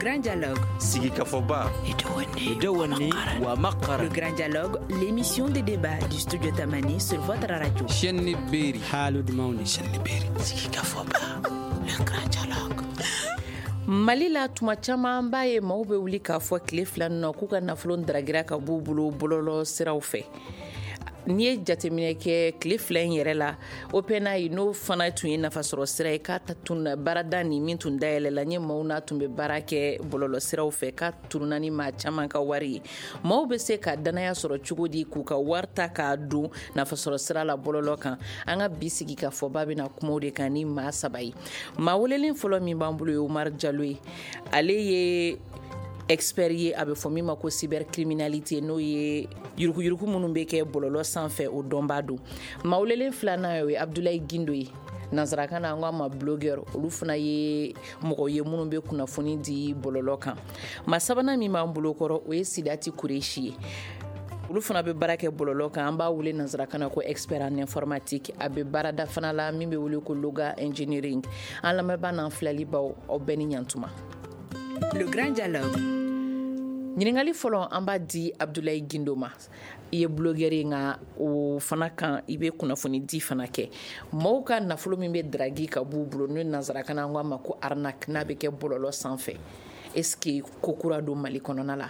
grand dialogue. Sigika Foba. Edouane wa Makara. Le grand dialogue, l'émission de débat du studio Tamani sur votre radio. Chenni Beri. Halud Mauni. Chenni Beri. Sigika Foba. Le grand dialogue. Mali la tuma caman b'a ye maaw bɛ wuli k'a fɔ tile fila na k'u ka nafolo daragira ka b'u bolo bɔlɔlɔ siraw fɛ. N'i ye jateminɛ kɛ tile fila in yɛrɛ la OPNA n'o fana tun ye nafasɔrɔ sira ye k'a tun baarada ni min tun dayɛlɛla n ye maaw n'a tun bɛ baara kɛ bɔlɔlɔ siraw fɛ k'a turuna ni maa caman ka wari ye. Maaw bɛ se ka danaya sɔrɔ cogo di k'u ka wari ta k'a don nafasɔrɔ sira la bɔlɔlɔ kan. An ka bi sigi ka fɔba bɛna kumaw de kan ni maa saba ye. Maa welelen fɔlɔ min b'an bolo ye Umar Jalo ye. Ale ye expert ye a bɛ fɔ min ma ko cybercriminalité n'o ye yuruguyurugu minnu bɛ kɛ bɔlɔlɔ sanfɛ o dɔnbaa don. Maa welelen filanan o ye Abdulaye Gindo ye. Nansarakan na an k'a ma blogueur olu fana ye mɔgɔ ye minnu bɛ kunnafoni di bɔlɔlɔ kan. Maa sabanan min b'an bolo kɔrɔ o ye Sidati Kureshi ye. Olu fana bɛ baara kɛ bɔlɔlɔ kan an b'a wele nansarakan na ko expert en informatique a bɛ baarada fana la min bɛ wele ko Loga Engineering. An lamɛnbaa n'an filɛlibaw aw bɛɛ ni ɲantuma. Le grand dialogue. Ɲininkali fɔlɔ an b'a di Abdulaye Gindo ma. I ye blogueur ye nka o fana kan i bɛ kunnafoni di fana kɛ. Maaw ka nafolo min bɛ dragi ka b'u bolo n'o ye nansarakan na an k'a ma ko arnaque n'a bɛ kɛ bɔlɔlɔ sanfɛ. Est-ce que ko kura don Mali kɔnɔna la?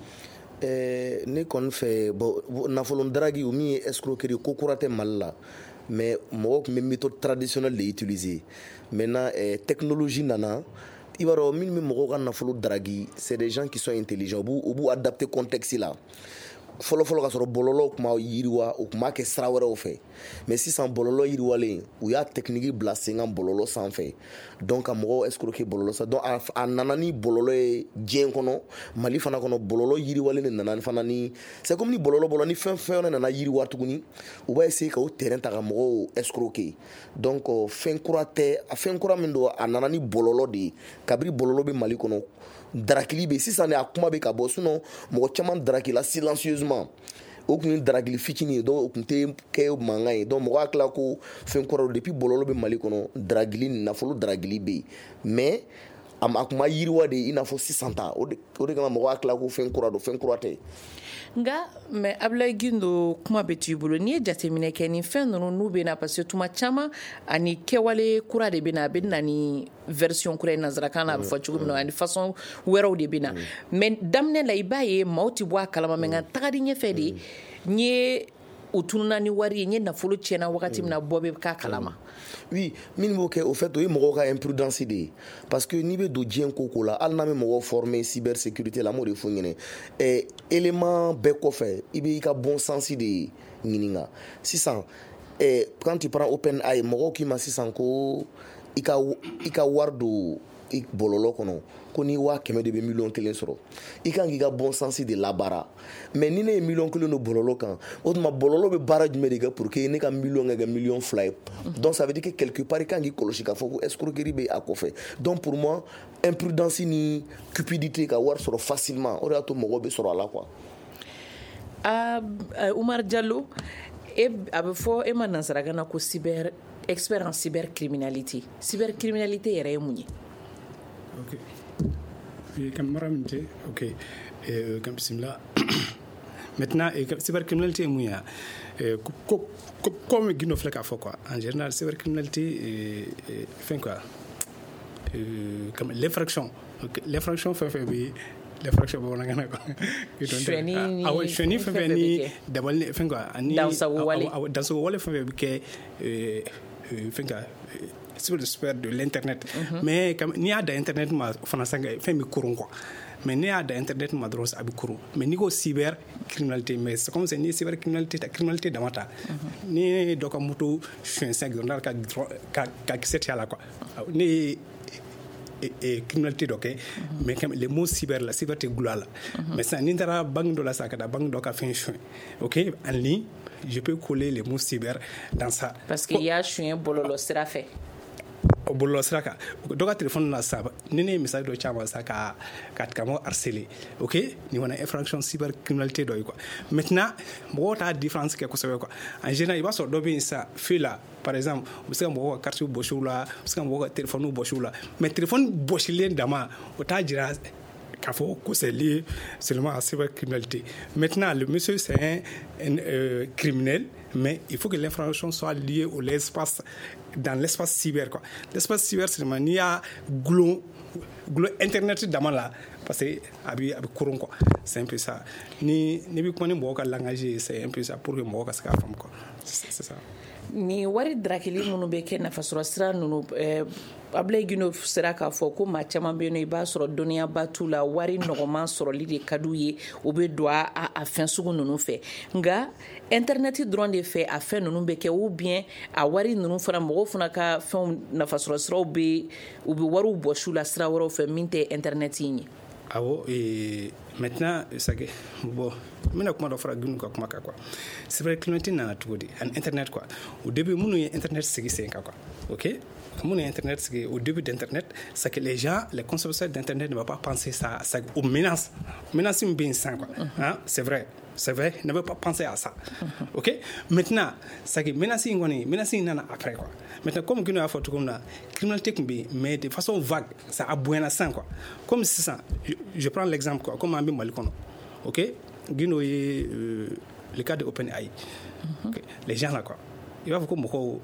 Ne kɔni fɛ nafolo dragi o min ye escroquerie ko kura tɛ Mali la. Mais mɔgɔw tun bɛ méthode traditionnelle de utiliser. Maintenant technologie nana. I b'a dɔn minnu bɛ mɔgɔw ka nafolo daragi c'est des gens qui sont intelligents u b'u adapter contexte la fɔlɔfɔlɔ ka sɔrɔ bɔlɔlɔ tun b'a yiriwa u tun b'a kɛ sira wɛrɛw fɛ mais sisan bɔlɔlɔ yiriwalen u y'a technique bila sen kan bɔlɔlɔ sanfɛ donc ka mɔgɔw escroquer bɔlɔlɔ sanfɛ donc a nana ni bɔlɔlɔ ye diɲɛ kɔnɔ Mali fana kɔnɔ bɔlɔlɔ yiriwalen de nana fana ni c'est comme ni bɔlɔlɔ bɔlɔ ni fɛn fɛn nana yiriwa tuguni u b'a essayer ka o terrain ta ka mɔgɔw escroquer donc fɛn kura tɛ a fɛn kura min don a nana ni bɔlɔlɔ de ye kabiri bɔlɔlɔ bɛ Mali kɔnɔ darakili bɛ sisan de a kuma bɛ ka bɔ sinon mɔgɔ caman darakila silencieusement o tun ye darakili fitinin ye donc o tun tɛ kɛ mankan ye donc mɔgɔ hakili la ko fɛn kɔrɔ depuis bɔlɔlɔ bɛ Mali kɔnɔ darakili nafolo darakili bɛ yen mais a tun ma yiriwa de i n'a fɔ sisan ta o de kama mɔgɔ hakili la ko fɛn kura don fɛn kura tɛ. Nga mais Abdulaye Gindo kuma bɛ t'u bolo n'i ye jateminɛ kɛ ni fɛn ninnu n'u bɛ na parce que tuma caman ani kɛwale kura de bɛ na a bɛ na ni version kura ye nansarakan na a bɛ fɔ cogo min na ani façon wɛrɛw de bɛ na mais daminɛ la i b'a ye maaw tɛ bɔ a kalama mais nka tagadi ɲɛfɛ de n ye u tununa ni wari ye n ye nafolo tiɲɛna wagati min na bɔ bɛ k'a kalama. Oui, min b'o kɛ au fait o ye mɔgɔw ka imprudence de ye parce que n'i bɛ don diɲɛ ko la hali n'a bɛ mɔgɔw former cybersécurité la n b'o de fɔ ɲɛna élément bɛɛ kɔfɛ i bɛ i ka bon sens de ɲininka sisan quand tu prends OpenAI mɔgɔw k'i ma sisan ko i ka wari don i bɔlɔlɔ kɔnɔ ko ni 100 de bɛ $1,000,000 sɔrɔ i kan k'i ka bon sens de labaara mais ni ne ye $1,000,000 don bɔlɔlɔ kan o tuma bɔlɔlɔ bɛ baara jumɛn de kɛ pour que ne ka $1,000,000 ka kɛ $1,200,000 ye donc ça veut dire que quelque part i kan k'i kɔlɔsi k'a fɔ ko escroquerie bɛ a kɔfɛ donc pour moi imprudence ni cupidité ka wari sɔrɔ facilement o de y'a to mɔgɔw bɛ sɔrɔ a la quoi. Umar Jalo a bɛ fɔ e ma nansarakan na ko expert en cybercriminalité yɛrɛ ye mun ye? Ok. Camarade Minte, ok. Comme Simla. Maintenant, cybercriminalité est mouillée. Comme Guino Fleck a fait quoi. En général, cybercriminalité fait quoi? Comme l'infraction. L'infraction fait l'infraction bon on a quoi. Cheni fait ni d'abord fait quoi? Dans sa wall fait que fait quoi? Sur le sphère de l'internet mais comme ni a d'internet ma fana sanga fait mi courant quoi mais ni a d'internet ma droit abi courant mais ni ko cyber criminalité mais c'est comme c'est ni cyber criminalité damata ni doka muto chien 5 dans ka set ya la quoi ni et criminalité doké mais comme le mot cyber la cyber te global mais ça ni dara bang do la sakada bang do ka fin chien OK en ligne je peux coller les mots cyber dans ça parce qu'il y a chien bololo sera fait o bolo sraka do ka téléphone na saba ni ne message do chama saka ka mo harceler OK ni wana infraction cybercriminalité do quoi maintenant mo ta différence ke ko sabe quoi en général il va so do bien ça fait là par exemple vous savez mo carte bochula vous savez mo téléphone bochula mais téléphone bochilien dama o ta jira c'est lié seulement à la cybercriminalité. Maintenant, le monsieur, c'est un criminel, mais il faut que l'information soit liée dans l'espace cyber. Quoi. L'espace cyber, c'est il y a Internet dans là, parce que courant quoi. C'est un peu ça. Ni connaît mon langage, c'est un peu ça pour que moi ça femme quoi. C'est ça. Ni wari drakili munu be ke nafa sɔrɔ sira nunu Ablaye Gino sera k'a fɔ ko maa caman bɛ yen nɔ i b'a sɔrɔ dɔnniyaba t'u la wari nɔgɔman sɔrɔli de ka d'u ye u bɛ don a fɛn sugu ninnu fɛ nka internet dɔrɔn de fɛ a fɛn ninnu bɛ kɛ ou bien a wari ninnu fana mɔgɔw fana ka fɛnw nafasɔrɔ siraw bɛ u bɛ wariw bɔ su la sira wɛrɛw fɛ min tɛ internet in ye. Awo maintenant ça que bon mina kuma do fara gunu ka kuma ka quoi c'est vrai que nana tugodi an internet quoi au début munu internet sigi sen ka quoi OK munu internet sigi au début d'internet c'est que les consommateurs d'internet ne vont pas penser ça aux menaces bien ça quoi hein c'est vrai ne veut pas penser à ça OK maintenant c'est que menace nana après quoi maintenant comme gunu a fait comme la criminalité mais de façon vague ça a buena sang quoi comme c'est ça je prends l'exemple quoi comme Ambi Malikono OK gino le cas de OpenAI okay. Les gens là quoi il va faut moko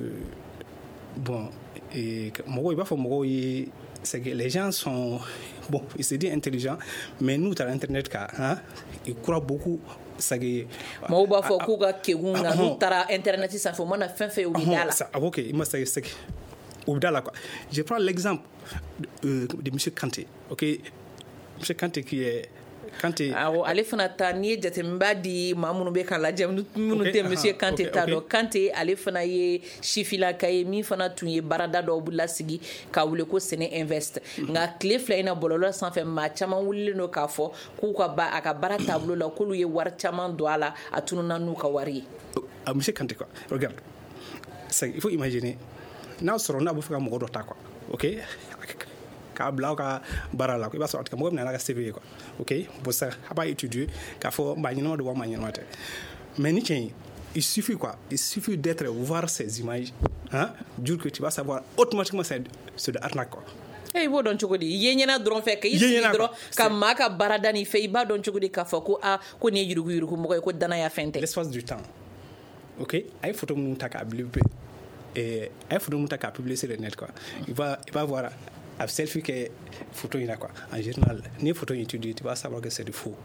bon et moko il va faut moko c'est que les gens sont bon ils se disent intelligents mais nous dans internet car hein ils croient beaucoup ça que mo ba fo ku ga kegunga nous tara internet ça faut mana fin au bidala ça OK il m'a c'est au bidala quoi je prends l'exemple de monsieur Kanté OK monsieur Kanté qui est Kanté ale fana ta ni jatemba di mamunu be kan lajɛ minnu tɛ monsieur Kanté ta dɔn Kanté ale fana ye sifilaka ye min fana tun ye barada dɔw bula sigi ka wele ko Sene Invest nka tile fila in na bɔlɔlɔ sanfɛ maa caman wulilen don k'a fɔ k'u ka a ka baara taabolo la k'olu ye wari caman don a la a tununa n'u ka wari ye. Monsieur Kanté quoi regarde il faut imaginer n'a sɔrɔ n'a bɛ fɛ ka mɔgɔ dɔ ta quoi OK ka bla ka barala ko ba so atka mo na ka CV quoi OK pour ça a pas étudier ka fo ba nyino de wa ma nyino te mais ni tien il suffit d'être voir ces images hein dur que tu vas savoir automatiquement c'est de arnaque quoi bo don cogodi yenyana dron fe kay yi dron kam maka barada ni fe ba don cogodi ka fa ko ko ne yurugu mo ko dana ya fente l'espace du temps OK ay photo mu ta ka publier et ay photo mu ta ka publier sur le net quoi il va voir à selfie que photo il a quoi en général ni photo étudiée tu vas savoir que c'est du faux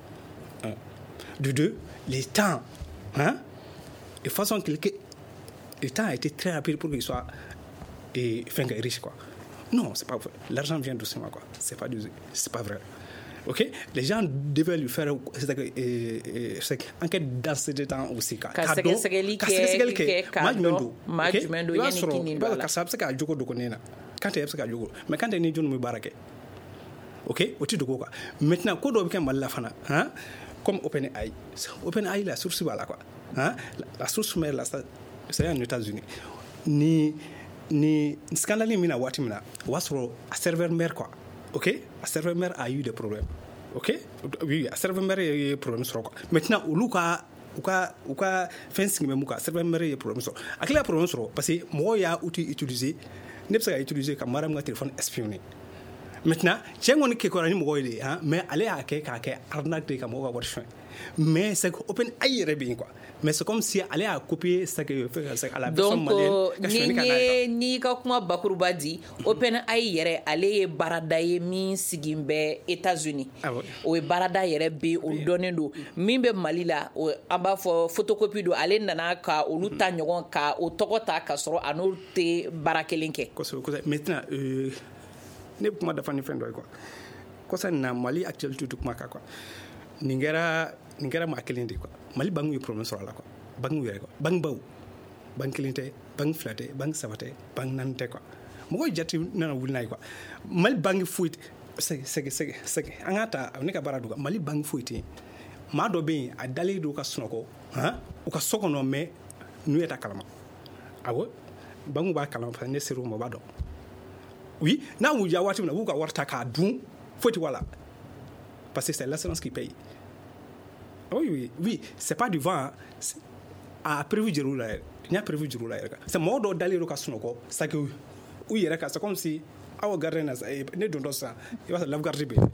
de deux les temps hein de façon que le temps a été très rapide pour qu'il soit riche quoi non c'est pas vrai l'argent vient doucement quoi c'est pas vrai OK les gens devaient lui faire c'est enquête dans ce temps aussi quoi cadeau majumendo yani kini ba ka sabse ka jogo do ko nena Kanté yebse ka jogo mais Kanté ni jonu muy barake OK o ti dogo quoi maintenant ko do be kan balla fana hein comme OpenAI la source voilà quoi hein la source mère là c'est aux États-Unis ni scandale mina wati mina wasro a serveur mère quoi OK a serveur mère a eu des problèmes OK oui a serveur mère a eu des problèmes sur quoi maintenant uka fencing me muka serveur mère a eu des problèmes sur akila problème sur parce que moi ya utiliser ne pas utiliser comme maram téléphone espionné maintenant j'ai ngoni ke ko rani mo goyde hein mais aller à ke arnaque de comme wa chien mais c'est OpenAI rebi quoi mais c'est comme si aller à copier ça que fait à la personne malienne ni ka kuma bakuruba di OpenAI yɛrɛ ale ye barada ye min sigimbe États-Unis o ye barada yɛrɛ be o dɔnnen do min be Mali la o an b'a fɔ photocopie do ale nana ka olu ta ɲɔgɔn ka o tɔgɔ ta ka sɔrɔ a n'o tɛ baara kelen kɛ maintenant ne kuma dafa ni fɛn dɔ ye quoi kosa na Mali actualité du kuma ka quoi ningera ma kelen de quoi Mali bangu ye problème sur la quoi bangu yɛrɛ quoi bang baw bang kelen tɛ bang flaté bang sabate bang nante quoi mo jati nana wulnay quoi Mali bang fuit c'est angata ne ka bara duga Mali bang fuit ma do be a dale do ka sunoko hein o ka sokono me nu eta kalama awo bangu ba kalama fa ne seru mo ba do oui na wu ya wati na wu ka warta ka dun foti wala parce que c'est l'assurance qui paye. Oui, c'est pas du vent a prévu du roula. Il y a prévu du roula. C'est mort d'aller au casino ça que oui c'est comme si our gardien ne donne ça il va se sauvegarder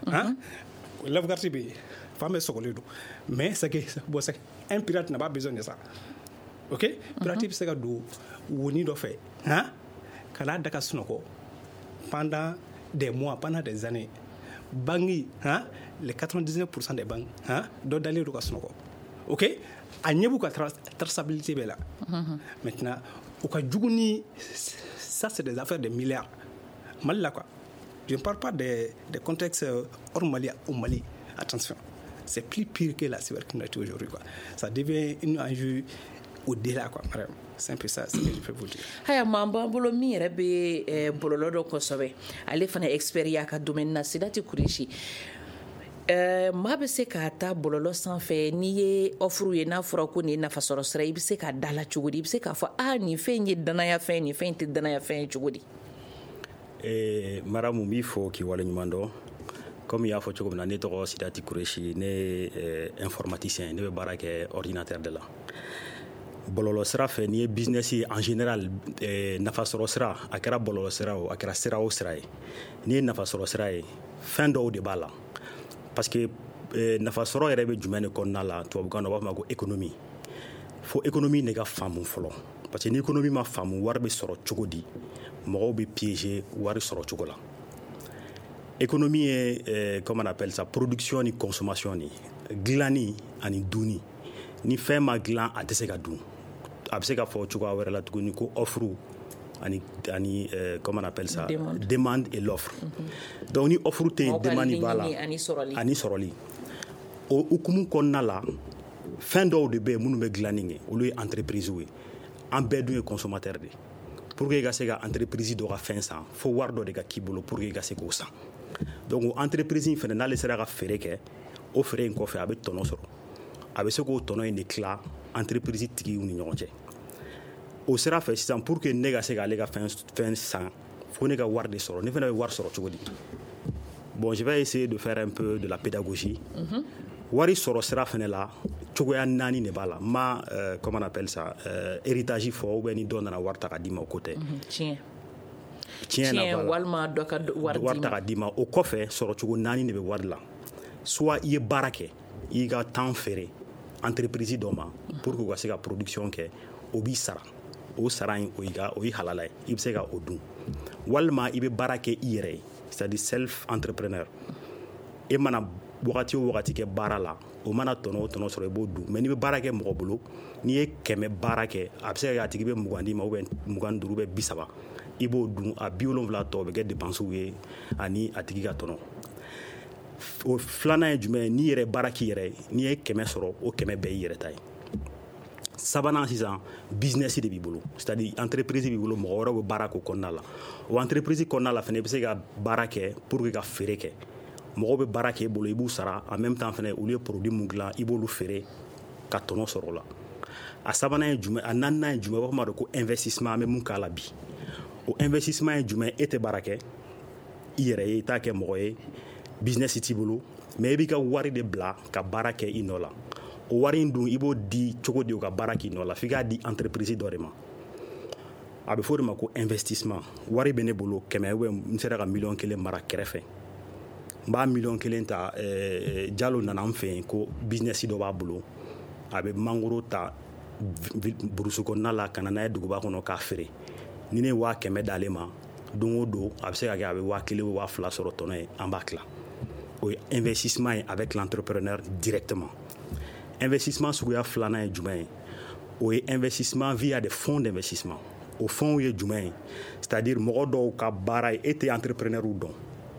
Sauvegarde be femme sokole do mais c'est que bon c'est un pirate n'a pas besoin de ça. OK? Pirate c'est que do woni do fait kala daka sunoko pendant des mois, pendant des années. Bangi, les 99% des banques, doivent aller au Kasnoko. OK? A n'y a pas de traçabilité là. Maintenant, au cas où ça c'est des affaires de milliards. Mal là quoi. Je ne parle pas des contextes hors Mali au Mali. Attention, c'est plus pire que la cybercriminalité aujourd'hui quoi. Ça devient un enjeu au-delà quoi. C'est un peu ça ce que je peux vous dire. Haya mambo bolo mi yɛrɛ bɛ bɔlɔlɔ dɔ kosɛbɛ ale fana expert y'a ka domaine na Sidati Kureshi maa bɛ se ka taa bɔlɔlɔ sanfɛ n'i ye offre ye n'a fɔra ko nin ye nafa sɔrɔ sira i bɛ se ka dala cogo di i bɛ se k'a fɔ nin fɛn ye danaya fɛn nin fɛn tɛ danaya fɛn ye cogo di. Maramu b'i fɔ k'i wale ɲuman dɔn comme i y'a fɔ cogo min na ne tɔgɔ Sidati Kureshi ne ye informaticien ne bɛ baara kɛ ordinateur de la. Bololo sira fɛ n'i ye business en général nafa sɔrɔ sira a kɛra bololo sira o a kɛra sira o sira ye n'i ye nafa sɔrɔ sira ye fɛn dɔw de b'a la parce que nafa sɔrɔ yɛrɛ bɛ jumɛn de kɔnɔna la tubabukan na u b'a fɔ ma ko économie fo économie ne ka faamu fɔlɔ parce que ni économie ma faamu wari bɛ sɔrɔ cogo di mɔgɔw bɛ piéger wari sɔrɔ cogo la économie ye comment on appelle ça production ni consommation ni dilanni ani dunni ni fɛn ma dilan a tɛ se ka dun a bɛ se ka fɔ cogoya wɛrɛ la tuguni ko offre ani comment on appelle ça demande et l'offre donc ni offre tɛ yen demande b'a la ani sɔrɔli o hukumu kɔnɔna la fɛn dɔw de bɛ yen minnu bɛ dilanni kɛ olu ye entreprise ye an bɛɛ dun ye consommateur de pour que i ka se ka entreprise dɔ ka fɛn san fo wari dɔ de ka k'i bolo pour que i ka se k'o san donc o entreprise in fana n'ale sera ka feere kɛ o feere in kɔfɛ a bɛ tɔnɔ sɔrɔ a bɛ se k'o tɔnɔ in de tila entreprise tigiw ni ɲɔgɔn cɛ o sira fɛ sisan pour que ne ka se k'ale ka fɛn san fo ne ka wari de sɔrɔ ne fana bɛ wari sɔrɔ cogo di bon je vais essayer de faire un peu de la pédagogie wari sɔrɔ sira fana la cogoya 4 de b'a la ma comment on appelle ça héritage fɔ ou bien ni dɔ nana wari ta ka d'i ma o ko tɛ tiɲɛ na walima dɔ ka wari ta ka d'i ma o kɔfɛ sɔrɔ cogo 4 de bɛ wari la soit i ye baara kɛ i ka temps feere entreprise dɔ ma pour que u ka se ka production kɛ o b'i sara o sara in o ye halala ye i bɛ se ka o dun walima i bɛ baara kɛ i yɛrɛ ye c'est-à-dire self entrepreneur e mana wagati o wagati kɛ baara la o mana tɔnɔ o tɔnɔ sɔrɔ i b'o dun mais n'i bɛ baara kɛ mɔgɔ bolo n'i ye 100 baara kɛ a bɛ se ka kɛ a tigi bɛ 20 d'i ma ou bien 25 ou bien 30 i b'o dun a 70 tɔ bɛ kɛ dépenses ye ani a tigi ka tɔnɔ o filanan ye jumɛn n'i yɛrɛ baara k'i yɛrɛ n'i ye 100 sɔrɔ o 100 bɛɛ y'i yɛrɛ ta ye sabanan sisan business de b'i bolo c'est-à-dire entreprise b'i bolo mɔgɔ wɛrɛw bɛ baara k'o kɔnɔna la o entreprise kɔnɔna la fana i bɛ se ka baara kɛ pour que ka feere kɛ mɔgɔw bɛ baara kɛ i bolo i b'u sara en même temps fana olu ye produit mun dilan i b'olu feere ka tɔnɔ sɔrɔ o la a sabanan ye jumɛn a naaninan ye jumɛn u b'a fɔ ma de ko investissement an bɛ mun k'a la bi o investissement ye jumɛn e tɛ baara kɛ i yɛrɛ ye i t'a kɛ mɔgɔ ye business t'i bolo mais i b'i ka wari de bila ka baara kɛ i nɔ la o wari in dun i b'o di cogo di o ka baara k'i nɔ la f'i k'a di entreprise dɔ de ma a bɛ fɔ o de ma ko investissement wari bɛ ne bolo 100 ou bien n sera ka 1 million mara kɛrɛfɛ n b'a 1 million ta Jalo nana an fɛ yen ko business dɔ b'a bolo a bɛ mangoro ta burusi kɔnɔna la ka na n'a ye duguba kɔnɔ k'a feere ni ne ye 100 d'ale ma don o don a bɛ se ka kɛ a bɛ 1000 ou 2000 sɔrɔ tɔnɔ ye an b'a tila o ye investissement ye avec l'entrepreneur directement investissement suguya filanan ye jumɛn ye o ye investissement via des fonds d'investissement o fonds ye jumɛn ye c'est-à-dire mɔgɔ dɔw ka baara ye e tɛ entrepreneur dɔn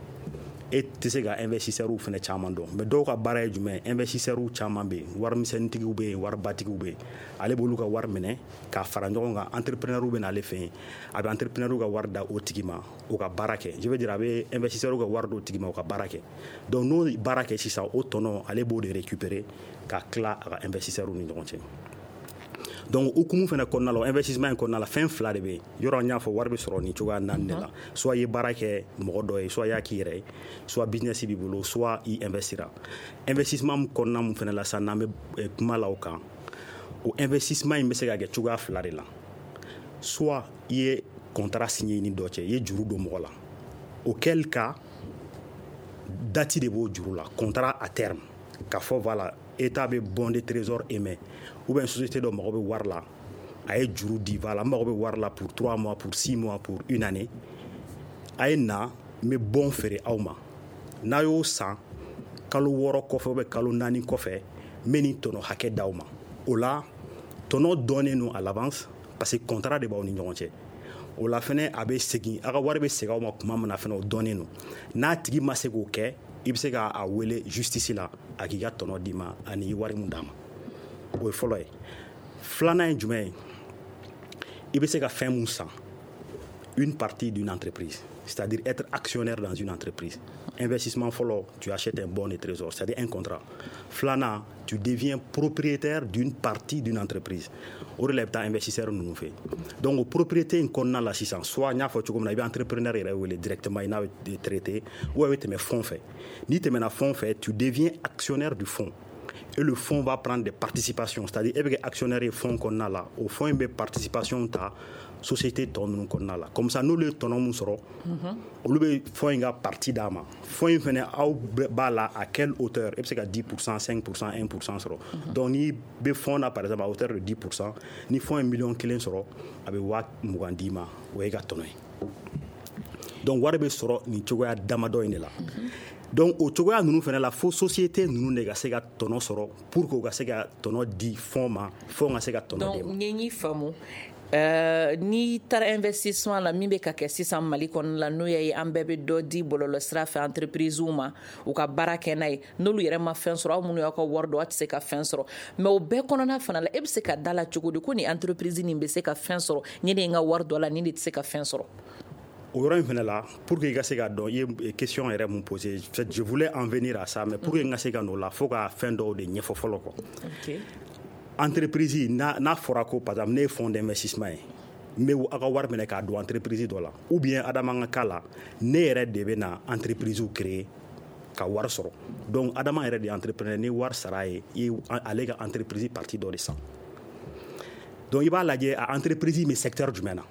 e tɛ se ka investisseurs fana caman dɔn mais dɔw ka baara ye jumɛn ye investisseurs caman bɛ yen warimisɛnnintigiw bɛ yen waribatigiw bɛ yen ale b'olu ka wari minɛ k'a fara ɲɔgɔn kan entrepreneurs bɛ n'ale fɛ yen a bɛ entrepreneurs ka wari da o tigi ma o ka baara kɛ je veux dire a bɛ investisseurs ka wari d'o tigi ma o ka baara kɛ donc n'o baara kɛ sisan o tɔnɔ ale b'o de récupérer ka tila a ka investisseurs ni ɲɔgɔn cɛ donc hukumu fana kɔnɔna la investissement in kɔnɔna la fɛn 2 de bɛ yen yɔrɔ n y'a fɔ wari bɛ sɔrɔ ni cogoya 4 de la soit i ye baara kɛ mɔgɔ dɔ ye soit i y'a k'i yɛrɛ ye soit business b'i bolo soit i investira investissement kɔnɔna mun fana la sisan n'an bɛ kuma la o kan o investissement in bɛ se ka kɛ cogoya 2 de la soit i ye contrat signé ni dɔ cɛ i ye juru don mɔgɔ la auquel cas date de b'o juru la contrat à terme k'a fɔ voilà état bɛ bon de trésor émet ou bien société dɔ mago bɛ wari la a ye juru di voilà n mago bɛ wari la pour 3 mois pour 6 mois pour une année a ye na n bɛ bon feere aw ma n'a y'o san kalo 6 kɔfɛ ou bien kalo 4 kɔfɛ n bɛ nin tɔnɔ hakɛ d'aw ma o la tɔnɔ dɔnnen no à l'avance parce que contrat de b'aw ni ɲɔgɔn cɛ o la fɛnɛ a bɛ segin a ka wari bɛ segin aw ma tuma min na fɛnɛ o dɔnnen no n'a tigi ma se k'o kɛ i bɛ se k'a wele justice la a k'i ka tɔnɔ d'i ma ani wari mun d'a ma o ye fɔlɔ ye filanan ye jumɛn ye i bɛ se ka fɛn mun san une partie d'une entreprise c'est-à-dire être actionnaire dans une entreprise investissement fɔlɔ tu achètes un bon de trésor c'est-à-dire un contrat filanan tu deviens propriétaire d'une partie d'une entreprise o de la i bɛ taa investisseur ninnu fɛ donc o propriété in kɔnɔna la sisan soit n y'a fɔ cogo min na i bɛ entrepreneur yɛrɛ wele directement i n'a bɛ traité ou i bɛ tɛmɛ fond fɛ n'i tɛmɛna fond fɛ tu deviens actionnaire du fond et le fonds va prendre des participations c'est-à-dire e bɛ kɛ actionnaire ye fond kɔnɔna la o fond in bɛ participation ta société tɔ ninnu kɔnɔna la comme ça n'olu ye tɔnɔ mun sɔrɔ olu bɛ fond in ka partie d'a ma fond in fɛnɛ aw b'a la à quelle hauteur e bɛ se ka 10% 5% 1% sɔrɔ donc n'i bɛ fond na par exemple à hauteur de 10% ni fond ye miliyɔn 1 sɔrɔ a bɛ 20,000 d'i ma o ye ka tɔnɔ ye donc wari bɛ sɔrɔ nin cogoya damadɔ in de la donc o cogoya ninnu fɛnɛ la fo société ninnu de ka se ka tɔnɔ sɔrɔ pour que u ka se ka tɔnɔ di fond ma fond ka se ka tɔnɔ di ma. donc n ye ɲi faamu n'i taara investissement la min bɛ ka kɛ sisan mali kɔnɔ la n'o ye an bɛɛ bɛ dɔ di bɔlɔlɔ sira fɛ entreprisew ma u ka baara kɛ n'a ye n'olu yɛrɛ ma fɛn sɔrɔ aw minnu y'aw ka wari dɔn aw tɛ se ka fɛn sɔrɔ mais o bɛɛ kɔnɔna fana la e bɛ se ka da la cogo di ko nin entreprise nin bɛ se ka fɛn sɔrɔ nin de ye n ka wari dɔ la nin de tɛ se ka fɛn sɔrɔ. O yɔrɔ in fɛnɛ la pour que i ka se ka dɔn i ye question yɛrɛ mun poser je voulais en venir à ça mais pour que n ka se ka n'o la fo ka fɛn dɔw de ɲɛfɔ fɔlɔ quoi. Okay. Entreprise n'a fɔra ko par exemple ne ye fond d'investissement ye n bɛ a ka wari minɛ k'a don entreprise dɔ la ou bien adama ka cas la ne yɛrɛ de bɛ na entreprise créer ka wari sɔrɔ donc adama yɛrɛ de ye entrepreneur ni wari sara ye i ale ka entreprise partie dɔ de san donc i b'a lajɛ a entreprise bɛ secteur jumɛn na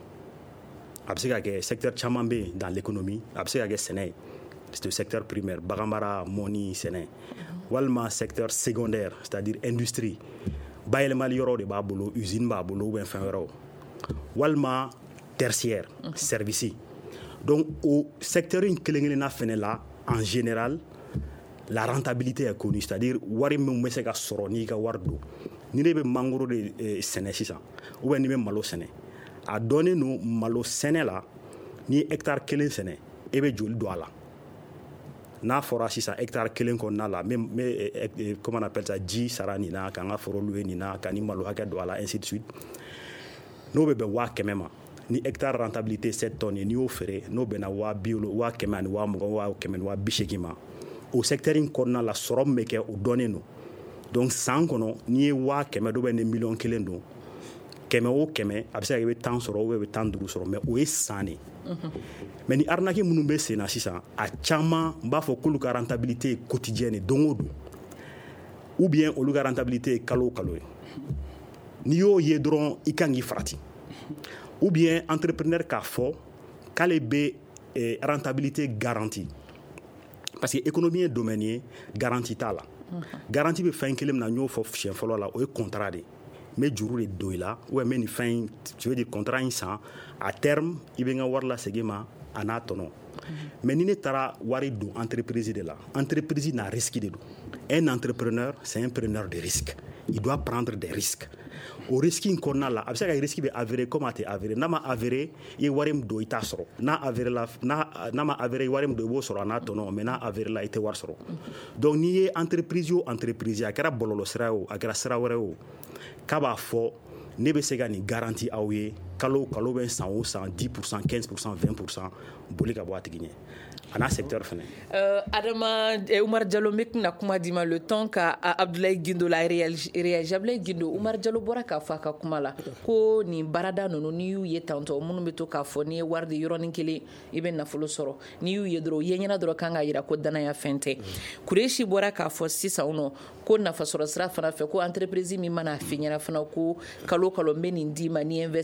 a bɛ se ka kɛ secteur caman bɛ yen dans l'économie a bɛ se ka kɛ sɛnɛ c'est le secteur primaire baganmara mɔni sɛnɛ walima secteur secondaire c'est-à-dire industrie bayɛlɛmali yɔrɔ de b'a bolo usine b'a bolo ou bien fɛn wɛrɛw walima tertiaire service donc au secteur in kelen-kelenna fɛnɛ la en général la rentabilité est connue c'est-à-dire wari min bɛ se ka sɔrɔ n'i ka wari don ni ne bɛ mangoro de sɛnɛ sisan ou bien ni bɛ malo sɛnɛ a dɔnnen no malo sɛnɛ la ni hectare 1 sɛnɛ e bɛ joli don a la n'a fɔra sisan hectare 1 kɔnɔna la comment on appelle ça ji sara nin na k'an ka foro louer nin na ka ni malo hakɛ don a la ainsi de suite n'o bɛ bɛn 50,000 ma ni hectare rentabilité 7 tonnes ye n'i y'o feere n'o bɛnna 50,000 ani 20,000 ni 180,000 ma o secteur in kɔnɔna la sɔrɔ min bɛ kɛ o dɔnnen no donc san kɔnɔ n'i ye 50,000 dɔ bɛ ni 1,000,000 don 100 o 100 a bɛ se ka kɛ i bɛ 10 sɔrɔ ou bien i bɛ 15 sɔrɔ mais o ye san de mais ni arnaque minnu bɛ sen na sisan a caman n b'a fɔ k'olu ka rentabilité ye quotidienne don o don ou bien olu ka rentabilité ye kalo o kalo ye n'i y'o ye dɔrɔn i kan k'i farati ou bien entrepreneur k'a fɔ k'ale bɛ rentabilité garantie parce que économie ye domaine ye garantie t'a la garantie bɛ fɛn kelen min na n y'o fɔ siɲɛ fɔlɔ la o ye contrat de n bɛ juru de don i la ou bien n bɛ nin fɛn in je veux dire contrat in san à terme i bɛ n ka wari lasegin ma a n'a tɔnɔ mais ni ne taara wari don entreprise de la entreprise n'a risque de don un entrepreneur c'est un preneur de risque il doit prendre des risques o risque in kɔnɔna la a bɛ se ka risque bɛ avéré comme a tɛ avéré n'a ma avéré i ye wari min don i t'a sɔrɔ n'a avéré la n'a ma avéré i wari min don i b'o sɔrɔ a n'a tɔnɔ mais n'a avéré la i tɛ wari sɔrɔ donc n'i ye entreprise o entreprise a kɛra bɔlɔlɔ sira ye o a kɛra sira wɛrɛ o k'a b'a fɔ ne bɛ se ka nin garantie aw ye kalo o kalo bɛ san o san 10% 15% 20% boli ka bɔ a tigi ɲɛ a n'a secteur fɛnɛ. Adama Umar Diallo n bɛ tɛna kuma d'i ma le temps ka Abdoulaye Gindo la réagir Abdoulaye Gindo Umar Diallo bɔra k'a fɔ a ka kuma la ko nin baarada ninnu n'i y'u ye tantɔ minnu bɛ to k'a fɔ n'i ye wari di yɔrɔnin kelen i bɛ nafolo sɔrɔ n'i y'u ye dɔrɔn ye ɲɛna dɔrɔn kan ka jira ko danaya fɛn tɛ Kureshi bɔra k'a fɔ sisan nɔ ko nafasɔrɔ sira fana fɛ ko entreprise min mana a f'i ɲɛna fana ko kalo kalo n bɛ nin d'i ma ni investira nin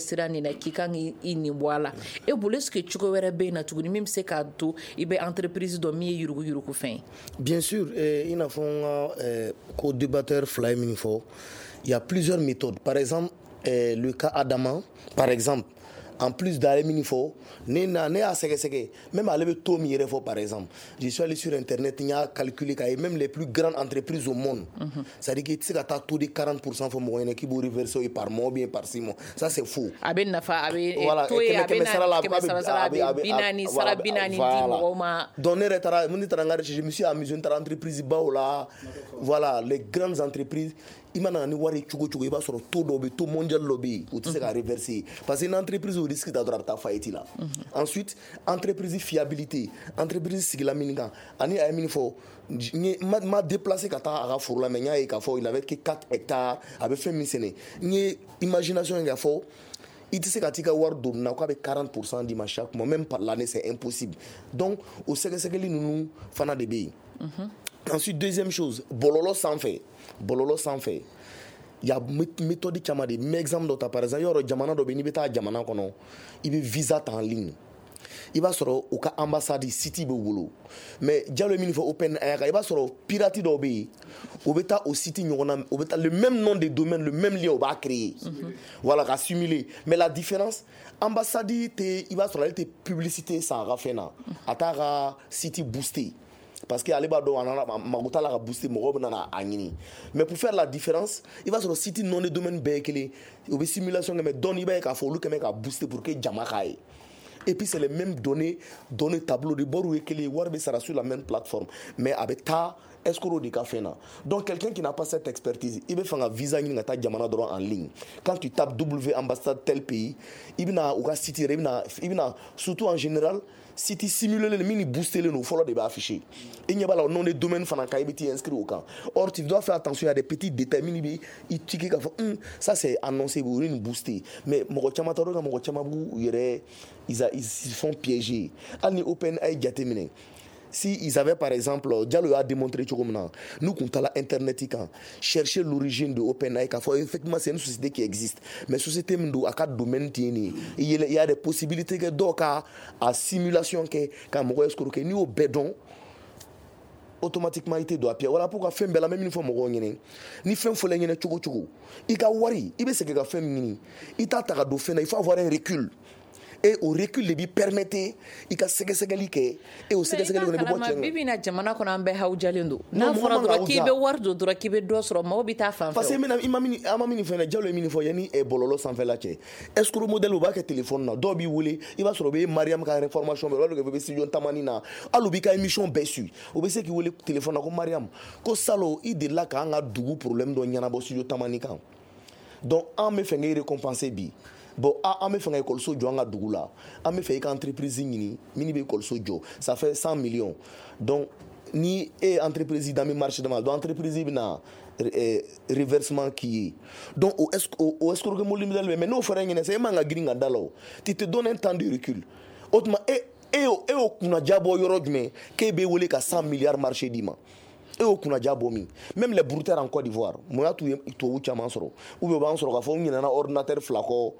na k'i kan k'i nin bɔ a la e bolo est-ce que cogo wɛrɛ bɛ yen na tuguni min bɛ se k'a to i bɛ entreprise dɔ min ye yurugu-yurugu fɛn ye. Bien sûr, i n'a fɔ n ka co-débatteur fila ye min fɔ, il y a plusieurs méthodes. Par exemple, le cas Adama, par exemple, en plus d'aller min fɔ ne y'a sɛgɛsɛgɛ même ale bɛ taux min yɛrɛ fɔ par exemple, je suis allé sur internet n y'a calculé k'a ye même les plus grandes entreprises au monde, c'est-à-dire k'i tɛ se ka taa taux de 40% fɔ mɔgɔ ɲɛna k'i b'o reverser par mois ou bien par 6 mois, ça c'est faux. A bɛ nafa a bɛ taux ye a bɛ na kɛmɛ sara a bɛ sara 40 di mɔgɔw ma. Donc ne yɛrɛ taara n taara n ka recherche je me suis amusé n taara entreprise baw la, voilà les grandes entreprises. I mana ni wari cogo cogo i b'a sɔrɔ taux dɔ bɛ taux mondial dɔ bɛ yen o tɛ se ka reverser parce que une entreprise au risque da dɔrɔn a bɛ taa faillite la. Ensuite entreprise fiabilité, entreprise sigila min kan ani a ye min fɔ ma déplacé ka taa a ka foro la mais n y'a ye k'a fɔ il avait que 4 hectares a bɛ fɛn min sɛnɛ n ye imagination ye k'a fɔ i tɛ se ka t'i ka wari don na k'a bɛ 40% d'i ma chaque mois même par l'année c'est impossible. Donc o sɛgɛsɛgɛli ninnu fana de bɛ yen. Ensuite deuxième chose bɔlɔlɔ sanfɛ il y a méthode caman de mais exemple dɔ ta par exemple yɔrɔ jamana dɔ bɛ n'i bɛ taa jamana kɔnɔ i bɛ visa ta en ligne i b'a sɔrɔ u ka ambassade site b'u bolo mais Diallo ye min fɔ OpenAI kan i b'a sɔrɔ pirate dɔw bɛ yen o bɛ taa o site ɲɔgɔn na o bɛ taa le même nom de domaine le même lien o b'a créer voilà ka simuler mais la différence ambassade tɛ i b'a sɔrɔ ale tɛ publicité san a ka fɛn na a t'a ka site booster parce que ale b'a dɔn mago t'a la ka booster mɔgɔw bɛ na a ɲini mais pour faire la différence i b'a sɔrɔ site nom de domaine bɛɛ ye kelen o bɛ simulation kɛ mais dɔnni i b'a ye k'a fɔ olu kɛmɛ ka booster pour que jama k'a ye. Et puis c'est les mêmes données tableau de bord ou que wari bɛ sara sur la même plateforme mais a bɛ taa escroc de ka fɛn na. Donc quelqu'un qui n'a pas cette expertise i bɛ fɛ ka visa ɲini ka taa jamana dɔrɔn en ligne quand tu tapes W ambassade tel pays i bɛna u ka site yɛrɛ i bɛna surtout en général site simulé min ni boosté no fɔlɔ de b'a affiché i ɲɛ b'a la o nom de domaine fana kan i bɛ t'i inscrire au kan. Or tu dois faire attention il y a des petits détails min bɛ i tiki k'a fɔ ça c'est annoncé o ni boosté mais mɔgɔ caman t'a dɔn ka mɔgɔ caman b'u yɛrɛ ils se font piéger. Hali ni OpenAI jateminɛ si ils avaient par exemple Diallo a démontré cogo min na nous kun taala internet kan chercher l'origine de OpenAI k'a fɔ effectivement c'est une société qui existe mais société min don a ka domaine tɛ nin ye il y a des possibilités que dɔw ka a simulation kɛ ka mɔgɔ escroquer n'i y'o bɛɛ dɔn automatiquement i tɛ don a pied voilà pourquoi fɛn bɛɛ la n bɛ min fɔ mɔgɔw ɲɛna ni fɛn fɔla ɲɛna cogo cogo i ka wari i bɛ segin ka fɛn min ɲini i t'a ta ka don fɛn na il faut avoir un recul. Et au recul de lui permettre i ka sɛgɛsɛgɛli kɛ et au sɛgɛsɛgɛli kɔnɔ i bɛ bɔ cɛn na. Bibi na jamana kɔnɔ an bɛɛ hawujalen don. N'a fɔra dɔrɔn k'i bɛ wari don dɔrɔn k'i bɛ dɔ sɔrɔ mɔgɔw bɛ taa fan fɛ. Parce que an ma min fɔ na Diallo ye min fɔ yanni bɔlɔlɔ sanfɛla cɛ escroc modèle u b'a kɛ téléphone na dɔw b'i wele i b'a sɔrɔ u bɛ Mariam ka information bɛɛ wali u bɛ studio tamani na hali u b'i ka émission bɛɛ su u bɛ se k'i wele téléphone na ko Mariam ko salo i delila k'an ka dugu problème dɔ ɲɛnabɔ studio tamani kan donc an bɛ fɛ k'e récompenser bi. Bon, an bɛ fɛ ka école jɔ an ka dugu la an bɛ fɛ i ka entreprise ɲini min bɛ école jɔ ça fait 100 millions donc ni e entreprise dan bɛ marché dama donc entreprise bɛna reversement k'i ye donc o escroquer modèle bɛ mais n'o fɔra ɲɛna sisan e man ka girin ka da la o tu te donnes un temps de recul o tuma e y'o kunnaja bɔ yɔrɔ jumɛn k'e bɛ wele ka 100 milliards marché d'i ma. Et au kunaja bomi même les brouteurs en Côte d'Ivoire moi tout ou caman sɔrɔ ou bien b'an sɔrɔ k'a fɔ n ɲinɛna ordinateur fila kɔ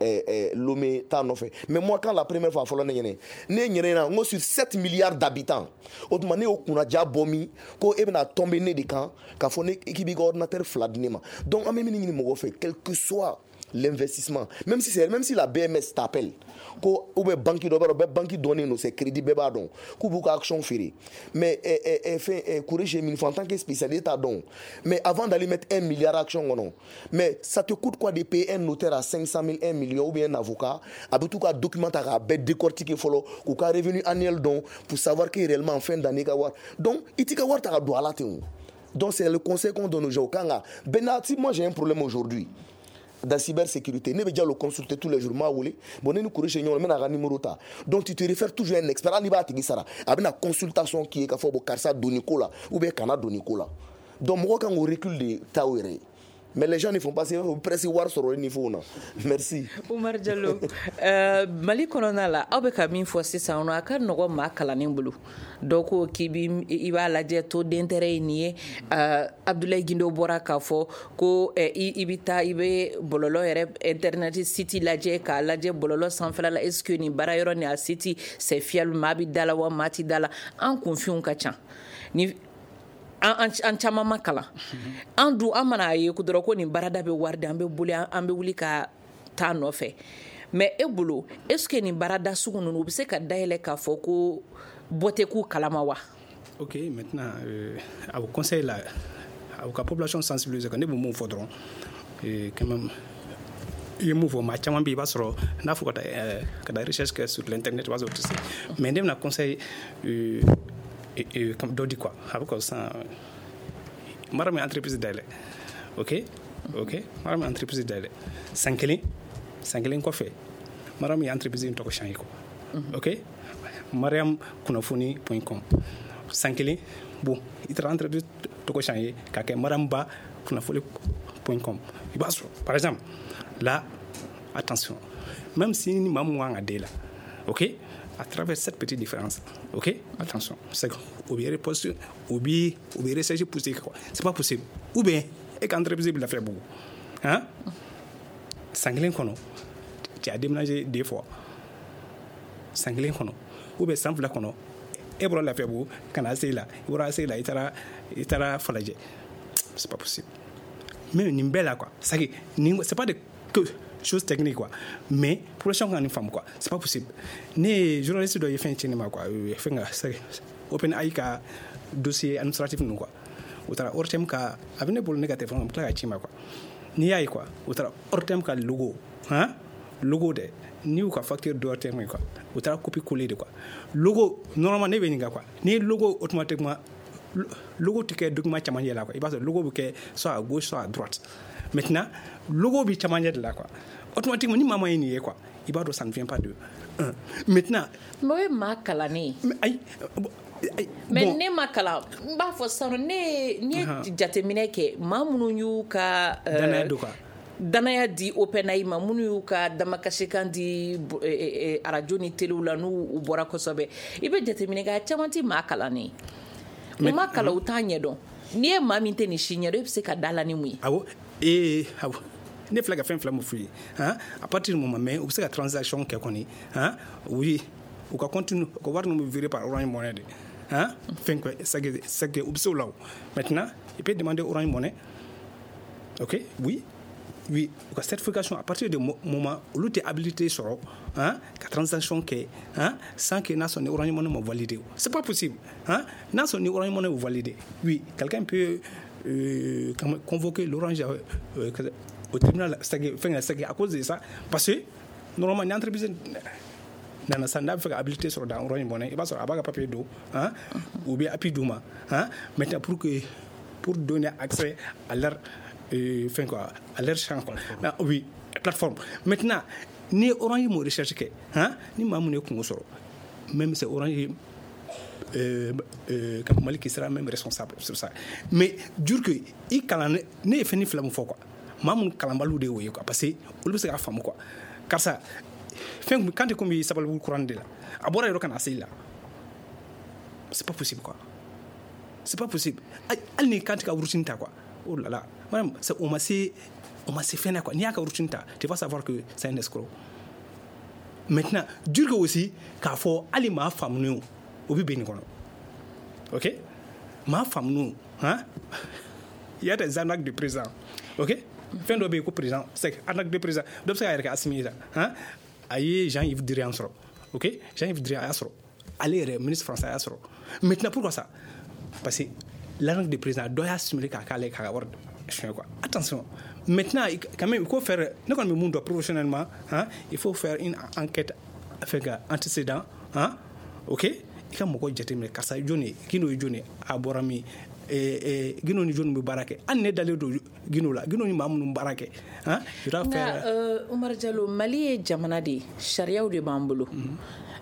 Lomé taa nɔfɛ mais moi quand la première fois fɔlɔ ne ɲinɛna n ko sur 7 milliards d'habitants o tuma ne y'o kunaja bɔ min ko e bɛna tomber ne de kan k'a fɔ ne k'i b'i ka ordinateur fila di ne ma donc an bɛ min ɲini mɔgɔw fɛ quel que soit l'investissement même si la BMS t'appelle ko ou bien banque dɔ bɛ banque dɔnnen no c'est crédit bɛɛ b'a dɔn k'u b'u ka action feere mais corrige min fɔ en tant que spécialiste t'a dɔn mais avant d'aller mettre 1 milliard action kɔnɔ mais ça te coûte quoi de payer un notaire à 500 000 1 million ou bien un avocat a bɛ t'u ka document ta k'a bɛɛ décortiquer fɔlɔ k'u ka revenu annuel dɔn pour savoir que réellement en fin d'année ka wari donc i t'i ka wari ta ka don a la ten o donc c'est le conseil qu'on donne aux gens kan ka si moi j'ai un problème aujourd'hui dans cybersécurité ne bɛ Diallo consulter tous les jours maa wele bon ne ni corrige ɲɔgɔn na n bɛna a ka numéro ta donc tu te réfères toujours à un expert hali n'i b'a tigi sara a bɛna consultation k'i ye k'a fɔ bon karisa donni ko la ou bien kana donni ko la donc mɔgɔ kan k'o recul de ta o yɛrɛ ye Mais les gens ne font pas ça, presque war soro ni fona. Merci. Oumar Diallo, Mali kɔnɔna la aw bɛ ka min fɔ sisan a ka nɔgɔ maa kalannen bolo. Dɔw ko k'i b'a lajɛ taux d'intérêt ye nin ye. Abdoulaye Guindo bɔra k'a fɔ ko i bɛ taa i bɛ bɔlɔlɔ yɛrɛ internet site lajɛ k'a lajɛ bɔlɔlɔ sanfɛla la est-ce que nin baara yɔrɔ ni a site c'est fiable maa bɛ da la wa maa tɛ da la an kunfinw ka ca. Ni an caman ma kalan an dun an mana ye dɔrɔn ko nin baarada bɛ wari di an bɛ boli an bɛ wuli ka taa nɔfɛ mais e bolo est-ce que nin baarada sugu ninnu u bɛ se ka dayɛlɛ k'a fɔ ko bɔ tɛ k'u kalama wa. Ok, maintenant à vous conseiller la à la population sensibiliser quand ne bɛ mun fɔ dɔrɔn quand même i ye mun fɔ maa caman bɛ yen i b'a sɔrɔ n'a fɔ ka taa recherche kɛ sur l'internet i b'a sɔrɔ o tɛ se mais ne bɛna conseil comme dɔ di quoi a bɛ kɔ sisan mara min entreprise dayɛlɛ ok mara min entreprise dayɛlɛ san kelen kɔfɛ mara min entreprise in tɔgɔ changer quoi ok mariam kunnafoni.com san kelen bon i taara entreprise tɔgɔ changer k'a kɛ mariamba kunnafoni.com i b'a sɔrɔ par exemple là attention même si ni maa mun kan ka d'e la ok à travers cette petite différence, ok, attention, c'est ou bien reposte, ou bien recherche poussée quoi, c'est pas possible. Ou bien et qu'entreprise la fait beaucoup, hein? Sanglin kono, tu as déménagé 2 fois. Sanglin kono, ou bien sans la kono, et pour la faire beaucoup, quand assez là, il t'a fallu. C'est pas possible. Mais nimbella quoi, c'est pas de que chose technique quoi, mais pour les gens qui ont une femme quoi, c'est pas possible. Les journalistes doivent faire un cinéma quoi, faire un open AI ka dossier administratif nous quoi, ou t'as hors thème ka avenir pour le négatif on peut la cinéma quoi, ni AI quoi, ou t'as hors thème ka logo, hein, logo de ni ou ka facture de hors thème quoi, ou t'as copie coller de quoi, logo normalement ne venir quoi, ni logo automatiquement logo tu que document chamanier là quoi, il passe logo que soit à gauche soit à droite. Maintenant, logo bi chamanier là quoi. Automatiquement ni maman ni quoi. Il va ça ne vient pas de maintenant mais ma kalani mais ne ma kala ba fo sano ne jatemine ke mamunu yu ka danaya di openai mamunu yu ka damakashikan di radio ni télé la nu bora ko sobe ibe jatemine ga chamanti ma kalani ma kala utanye don ni e mami te ni shinya do se ka dala ni mui awo ne fila ka fɛn fila mun f'u ye à partir du moment mais u bɛ se ka transaction kɛ kɔni oui u ka continue u ka wari ninnu bɛ virer par Orange Money de fɛn kɛ c'est que u bɛ se o la o maintenant il peut demander Orange Money ok oui u ka certification à partir du moment olu tɛ habilité sɔrɔ ka transaction kɛ sans que n'a sɔrɔ ni Orange Money ma validé c'est pas possible n'a sɔrɔ ni Orange Money ma validé oui quelqu'un peut convoquer l'Orange au tribunal c'est à cause de ça parce que normalement une entreprise dans la standard fait habilité sur dans Orange Money il va sur abaga papier d'eau ou bien appui d'ouma maintenant pour donner accès à leur à leur champ oui plateforme maintenant ni Orange mo recherche que ni mamune ko soro même c'est Orange comme Mali qui sera même responsable sur ça mais dur que il calane ne fait ni flamme fort quoi mamun kalambalu de woy quoi parce que olu se ka famu quoi car ça fin quand tu comme ça le courant de là abora yoro kana asila c'est pas possible quoi c'est pas possible al ni quand tu ka rutinta quoi oh là là madame c'est on m'a c'est fait quoi ni aka rutinta tu vas savoir que c'est un escroc maintenant dur que aussi ka fo ali ma famu no obi beni kono ok ma famu no il y a des arnaques de présent ok fin do be ko président c'est arnaque de président do sa yarka assimila ayi Jean-Yves Drian soro ok Jean-Yves Drian asoro aller ministre français asoro maintenant pourquoi ça parce que l'arnaque de président doit assimiler ka war quoi attention maintenant quand même il faut faire ne quand même professionnellement il faut faire une enquête avec antécédent ok il faut moko jetemé car ça joni kino joni aborami gino ni jonu barake anne dalé do gino ni mamu barake ira faire Oumar Diallo Mali est jamana de charia de bambolo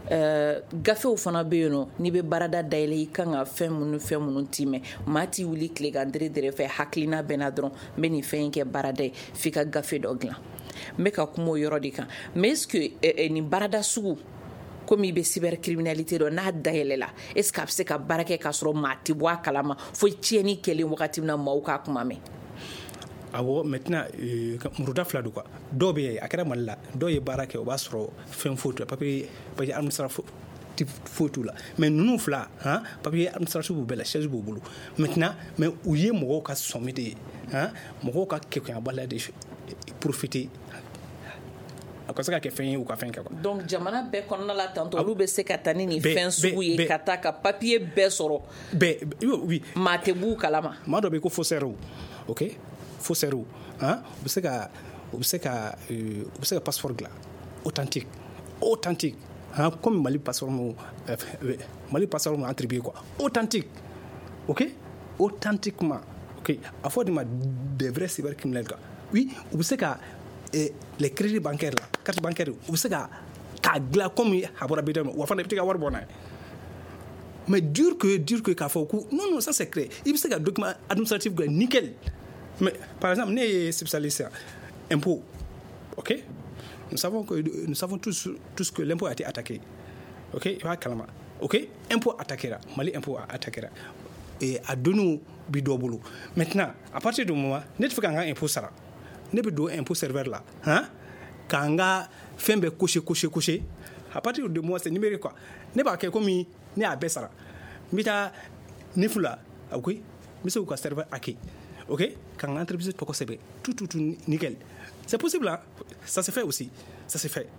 gafew fana be yen nɔ n'i bɛ baarada dayɛlɛ i kan ka fɛn minnu timɛ maa t'i wuli tile kan dere fɛ hakilina bɛnna dɔrɔn n bɛ nin fɛn in kɛ baarada ye f'i ka gafe dɔ dilan n bɛ ka kuma o yɔrɔ de kan mais est ce que nin baarada sugu komi i bɛ cybercriminalité dɔ n'a dayɛlɛla est ce que a bɛ se ka baara kɛ k'a sɔrɔ maa tɛ bɔ a kalama fo tiɲɛni kɛlen wagati min na maaw k'a kuma mɛn. awɔ maintenant muruda fila don quoi dɔw bɛ yen a kɛra Mali la dɔw ye baara kɛ o b'a sɔrɔ fɛn foyi t'u la papier administratif foyi t'u la mais ninnu fila papier administratif b'u bɛɛ la chaise b'u bolo maintenant mais u ye mɔgɔw ka sɔmi de ye mɔgɔw ka kɛkɔnyabaliya de profiter a ka se ka kɛ fɛn ye u ka fɛn kɛ quoi. donc jamana bɛɛ kɔnɔna la tantɔ olu bɛ se ka taa ni nin fɛn sugu ye ka taa ka papier bɛɛ sɔrɔ oui maa tɛ b'u kalama maa dɔ bɛ yen ko faussaire ok faussaire u bɛ se ka passeport dilan authentique comme Mali passeport mu attribué quoi authentique ok authentiquement ok a fɔ de ma des vrais cybercriminels quoi oui u bɛ se ka les crédits bancaires la carte bancaire u bɛ se ka k'a dilan comme a bɔra bidon wa fana i bɛ se ka wari bɔ n'a ye mais dur que k'a fɔ ko non ça c'est clair i bɛ se ka document administratif dilan nickel. Mais par exemple, nous sommes spécialistes en impôts. Ok? Nous savons tous que l'impôt a été attaqué. Ok? Ok? Impôt attaqué. Mali impôt attaqué. Et à donner bidou boulot. Maintenant, à partir du moment, nous faisons un impôt ça. Nous faisons un impôt serveur là. Quand on a fait un cocher. À partir du moment, c'est numérique quoi. Nous pas comme ni à baisser là. Mita ni fula. Ok? Mais c'est au serveur acquis. Ok, quand l'entreprise peut conserver tout nickel, c'est possible là, ça se fait aussi, ça se fait.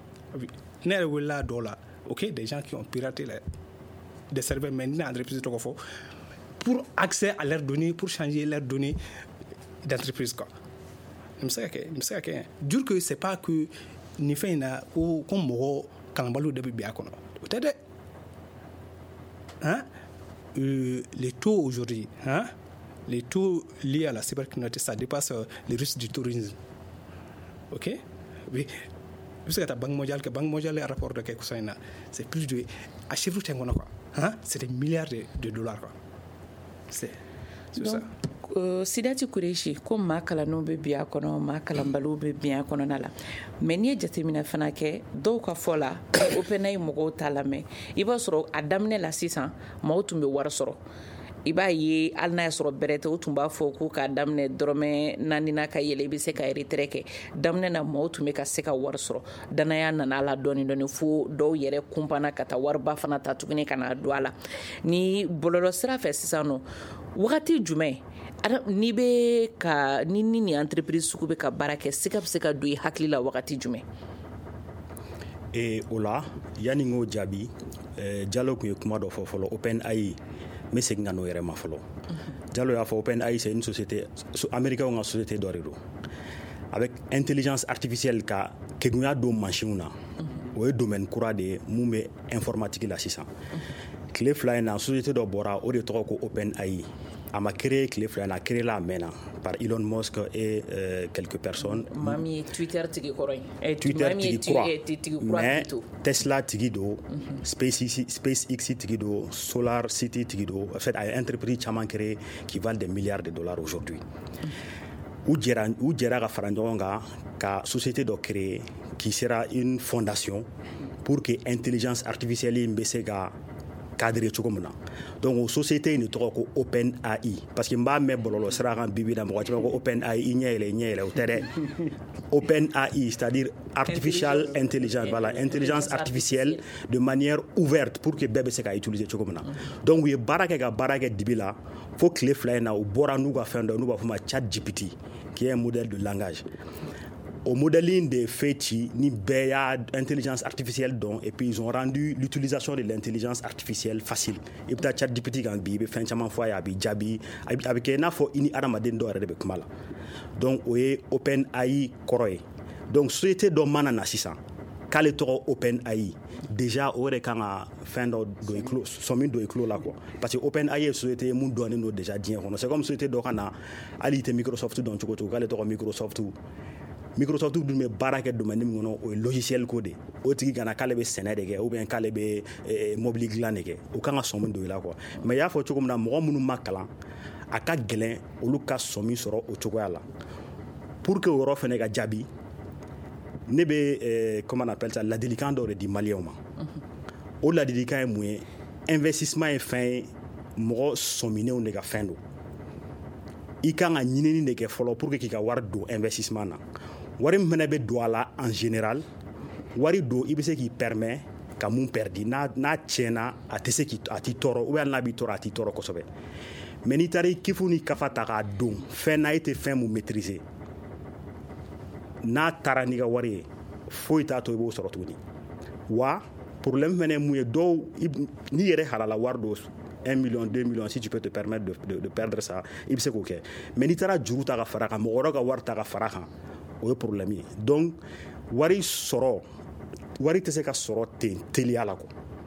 Ok, des gens qui ont piraté des serveurs maintenant l'entreprise pour accès à leurs données, pour changer leurs données d'entreprise quoi. Je me sais que dur que c'est pas que ni fait na ou comme moro kalambalo de bien kono. Peut-être les taux aujourd'hui, les taux liés à la cybercriminalité, ça dépasse les risques du terrorisme. Ok? Oui. Parce que la Banque mondiale, le rapport de quelque chose, c'est plus de. À chiffre, c'est des milliards de dollars. Quoi. C'est ça. Sidati Kureshi ko maa kalanniw bɛ bi a kɔnɔ maa kalanbaliw bɛ bi a kɔnɔna la mais n'i ye jateminɛ fana kɛ dɔw ka fɔ la OPENAI mɔgɔw t'a lamɛn i b'a sɔrɔ a daminɛ la sisan maaw tun bɛ wari sɔrɔ i b'a ye hali n'a y'a sɔrɔ bɛrɛ tɛ o tun b'a fɔ ko k'a daminɛ dɔrɔmɛ 4 ka yɛlɛ i bɛ se ka retrait kɛ daminɛ na maaw tun bɛ ka se ka wari sɔrɔ danaya nana a la dɔɔni fo dɔw yɛrɛ kunpanna ka taa wariba fana ta tuguni ka na don a la ni bɔlɔlɔ sira fɛ sisan nɔ wagati jumɛn n'i bɛ ka ni ni entreprise sugu bɛ ka baara kɛ sika bɛ se ka don i hakili la wagati jumɛn. O la yanni n k'o jaabi Diallo tun ye kuma dɔ fɔ fɔlɔ OpenAI n bɛ segin ka n'o yɛrɛ ma fɔlɔ Diallo y'a fɔ OpenAI c'est une société américaine ka société dɔ de don avec intelligence artificielle ka kegunya don mansinw na o ye domaine kura de ye mun bɛ informatique la sisan tile fila in na société dɔ bɔra o de tɔgɔ ko OpenAI a ma créé tile fila in na a créé la a mɛnna par Elon Musk et quelques personnes. Mami Twitter tigi kɔrɔ ye. Twitter tigi kura mais Tesla tigi do, SpaceX tigi do, Solar City tigi do. En fait, a une entreprise caman créé qui valent des milliards de dollars aujourd'hui. U jɛra ka fara ɲɔgɔn kan ka société dɔ créer qui sera une fondation pour que intelligence artificielle in bɛ se ka cadre cogo min na donc o société in tɔgɔ ko OpenAI parce que n b'a mɛn bɔlɔlɔ sira kan bibi na mɔgɔ caman ko OpenAI i ɲɛ yɛlɛ o tɛ dɛ OpenAI c'est-à-dire artificial intelligence voilà intelligence artificielle de manière ouverte pour que bɛɛ bɛ se ka utiliser cogo min na donc u ye baara kɛ ka baara kɛ dibi la fo tile fila in na u bɔra n'u ka fɛn dɔ n'u b'a fɔ ma ChatGPT qui est un modèle de langage au modeling de Fetchi, ni Béa, intelligence artificielle donc, et puis ils ont rendu l'utilisation de l'intelligence artificielle facile. Et peut-être ChatGPT quand bi, fin chaman fois ya bi jabi, avec un afo ini aramaden do arede kumala. Donc oye OpenAI koroye. Donc société do manana sisan. Kale toro OpenAI. Déjà ore kanga fin do éclos, somin do éclos là quoi. Parce que OpenAI est société moun donné no déjà dien. C'est comme société do kana alite Microsoft donc tu kale toro Microsoft Microsoft dun bɛ baara kɛ domaine min kɔnɔ o ye logiciel ko de o tigi kana k'ale bɛ sɛnɛ de kɛ ou bien k'ale bɛ mobile dilan de kɛ o kan ka sɔn min don i la quoi mais y'a fɔ cogo min na mɔgɔ minnu ma kalan a ka gɛlɛn olu ka sɔn min sɔrɔ o cogoya la pour que o yɔrɔ fɛnɛ ka jaabi ne bɛ comment on appelle ça ladilikan dɔ de di maliyɛnw ma o ladilikan ye mun ye investissement ye fɛn ye mɔgɔ sɔminenw de ka fɛn don i kan ka ɲinini de kɛ fɔlɔ pour que k'i ka wari don investissement na wari min fɛnɛ bɛ don a la en général wari don i bɛ se k'i permet ka mun perdi n'a tiɲɛna a tɛ se a t'i tɔɔrɔ ou bien n'a b'i tɔɔrɔ a t'i tɔɔrɔ kosɛbɛ mais n'i taara i kifu ni kafa ta k'a don fɛn na e tɛ fɛn mun maîtriser n'a taara n'i ka wari ye foyi t'a to i b'o sɔrɔ tuguni wa problème fɛnɛ ye mun ye dɔw n'i yɛrɛ halala wari don 1 million 2 millions si tu peux te permettre de perdre ça i bɛ se k'o kɛ mais n'i taara juru ta ka fara kan mɔgɔ wɛrɛ ka wari ta ka fara kan o ye problème ye donc wari tɛ se ka sɔrɔ ten teliya la quoi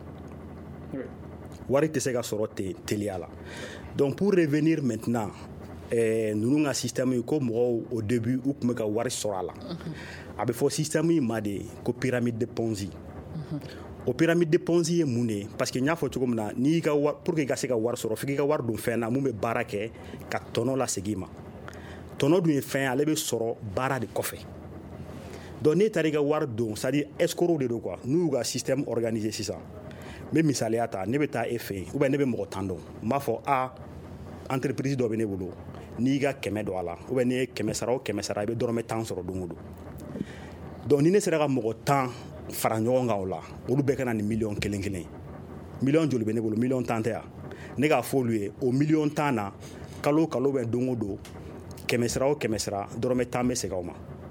wari tɛ se ka sɔrɔ ten teliya la donc pour revenir maintenant ninnu ka système yi ko mɔgɔw au début u tun bɛ ka wari sɔrɔ a la a bɛ fɔ système yi ma de ko pyramide de Ponzi o pyramide de Ponzi ye mun de ye parce que n y'a fɔ cogo min na n'i ka wari pour que i ka se ka wari sɔrɔ f'i k'i ka wari don fɛn na mun bɛ baara kɛ ka tɔnɔ lasegin i ma tɔnɔ dun ye fɛn ye ale bɛ sɔrɔ baara de kɔfɛ donc n'e taara i ka wari don c'est à dire escroc de don quoi n'u y'u ka système organisé sisan n bɛ misaliya ta ne bɛ taa e fɛ yen ou bien ne bɛ mɔgɔ tan dɔn n b'a fɔ entreprise dɔ bɛ ne bolo n'i ka 100 don a la ou bien n'i ye 100 sara o 100 sara i bɛ dɔrɔmɛ 10 sɔrɔ don o don donc ni ne sera ka mɔgɔ 10 fara ɲɔgɔn kan o la olu bɛɛ ka na ni miliyɔn kelen kelen miliyɔn joli bɛ ne bolo miliyɔn 10 tɛ yan ne k'a fɔ olu ye o miliyɔn 10 na kalo o kalo bɛ don o don 100 sara o 100 sara dɔrɔmɛ 10 bɛ segin aw ma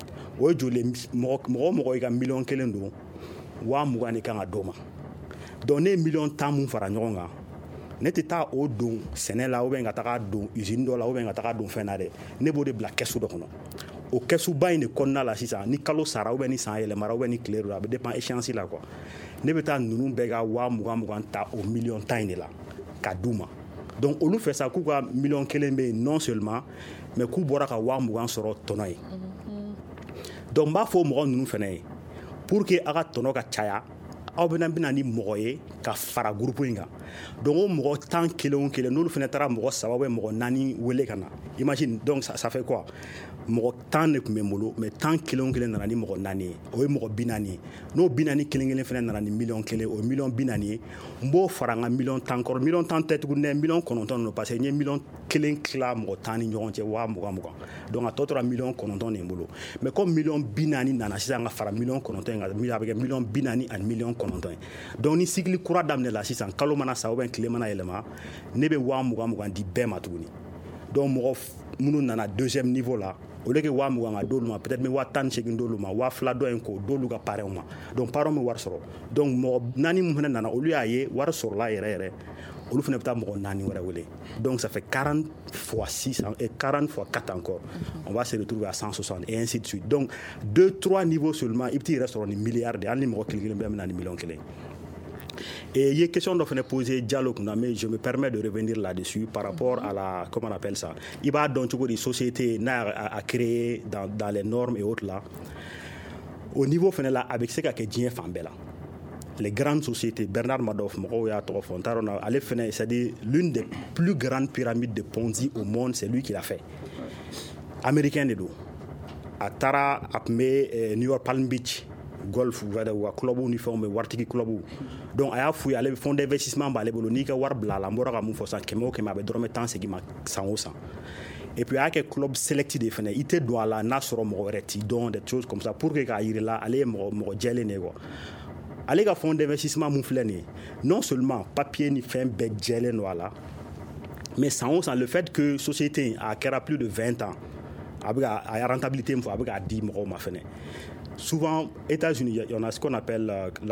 o ye joli mɔgɔ i ka miliyɔn kelen don 20,000 de kan ka d'o ma donc ne ye miliyɔn 10 mun fara ɲɔgɔn kan ne tɛ taa o don sɛnɛ la ou bien ka taga don usine dɔ la ou bien ka taga don fɛn na dɛ ne b'o de bila kɛsu dɔ kɔnɔ o kɛsuba in de kɔnɔna la sisan ni kalo sara ou bien ni san yɛlɛmara ou bien ni tile don a bɛ dépend échéance la quoi ne bɛ taa ninnu bɛɛ ka 20,000 ta o miliyɔn 10 in de la ka d'u ma donc olu fɛ sa k'u ka miliyɔn kelen bɛ yen non seulement mais k'u bɔra ka 20,000 sɔrɔ tɔnɔ ye donc n b'a fɔ mɔgɔ ninnu fɛnɛ ye pour que a ka tɔnɔ ka caya aw bɛna ni mɔgɔ ye ka fara groupe in kan donc o mɔgɔ 10 kelen o kelen n'olu fɛnɛ taara mɔgɔ 3 ou mɔgɔ 4 wele ka na imagine donc ça fait quoi mɔgɔ 10 de tun bɛ n bolo mais 10 kelen o kelen nana ni mɔgɔ 4 ye o ye mɔgɔ 40 ye n'o 40 kelen kelen fɛnɛ nana ni miliyɔn kelen o ye miliyɔn 40 ye n b'o fara n ka miliyɔn 10 kɔrɔ miliyɔn 10 tɛ tuguni dɛ miliyɔn 9 don parce que n ye miliyɔn kelen tila mɔgɔ 10 ni ɲɔgɔn cɛ 20,000 donc a tɔ tora miliyɔn 9 de n bolo mais comme miliyɔn 40 nana sisan ka fara miliyɔn 9 in kan a bɛ kɛ miliyɔn 40 ani miliyɔn 9 ye donc ni cycle kura daminɛla sisan kalo mana sa ou bien tile mana yɛlɛma ne bɛ 20,000 di bɛɛ ma tuguni donc mɔgɔ minnu nana deuxième niveau la au lieu que 20,000 ka d'olu ma peut-être n bɛ 18 d'olu ma 2,000 dɔ in ko d'olu ka parrain ma donc parrain bɛ wari sɔrɔ donc mɔgɔ 4 mun fana nana olu y'a ye wari sɔrɔla yɛrɛ olu fana bɛ taa mɔgɔ 4 wɛrɛ wele donc ça fait 40 fois 6 et 40 fois 4 encore on va se retrouver à 160 et ainsi de suite donc 2-3 niveaux seulement i bɛ t'i yɛrɛ sɔrɔ ni milliard de hali ni mɔgɔ kelen bɛɛ bɛ na ni miliyɔn kelen et il y a une question dɔ fana posée Diallo kunna mais je me permets de revenir là-dessus par rapport à la comment on appelle ça i b'a dɔn cogo di société n'a a créé dans les normes et autres là au niveau fana la a bɛ se ka kɛ diɲɛ fan bɛɛ la les grandes sociétés Bernard Madoff mɔgɔw y'a tɔgɔ fɔ n t'a dɔn na ale fana c'est-à-dire l'une des plus grandes pyramides de Ponzi au monde c'est lui qui l'a fait américain de don a taara a tun bɛ New York Palm Beach golf wa club ni fɛnw bɛ waritigi club donc a y'a f'u ye ale fond d'investissement b'ale bolo n'i ka wari bila a la n bɔra ka mun fɔ sisan 100 o 100 a bɛ dɔrɔmɛ 10 segin ma san o san et puis a y'a kɛ club select de fɛnɛ i tɛ don a la n'a sɔrɔ mɔgɔ wɛrɛ t'i dɔn des choses comme ça pour que k'a yir'i la ale ye mɔgɔ jɛlen de ye quoi ale ka fond d'investissement mun filɛ nin ye non seulement papier ni fɛn bɛɛ jɛlen don a la mais san o san le fait que société a kɛra plus de 20 ans a y a rentabilité min fɔ a bɛ k'a di mɔgɔw ma fɛnɛ souvent, États-Unis, il y en a ce qu'on appelle,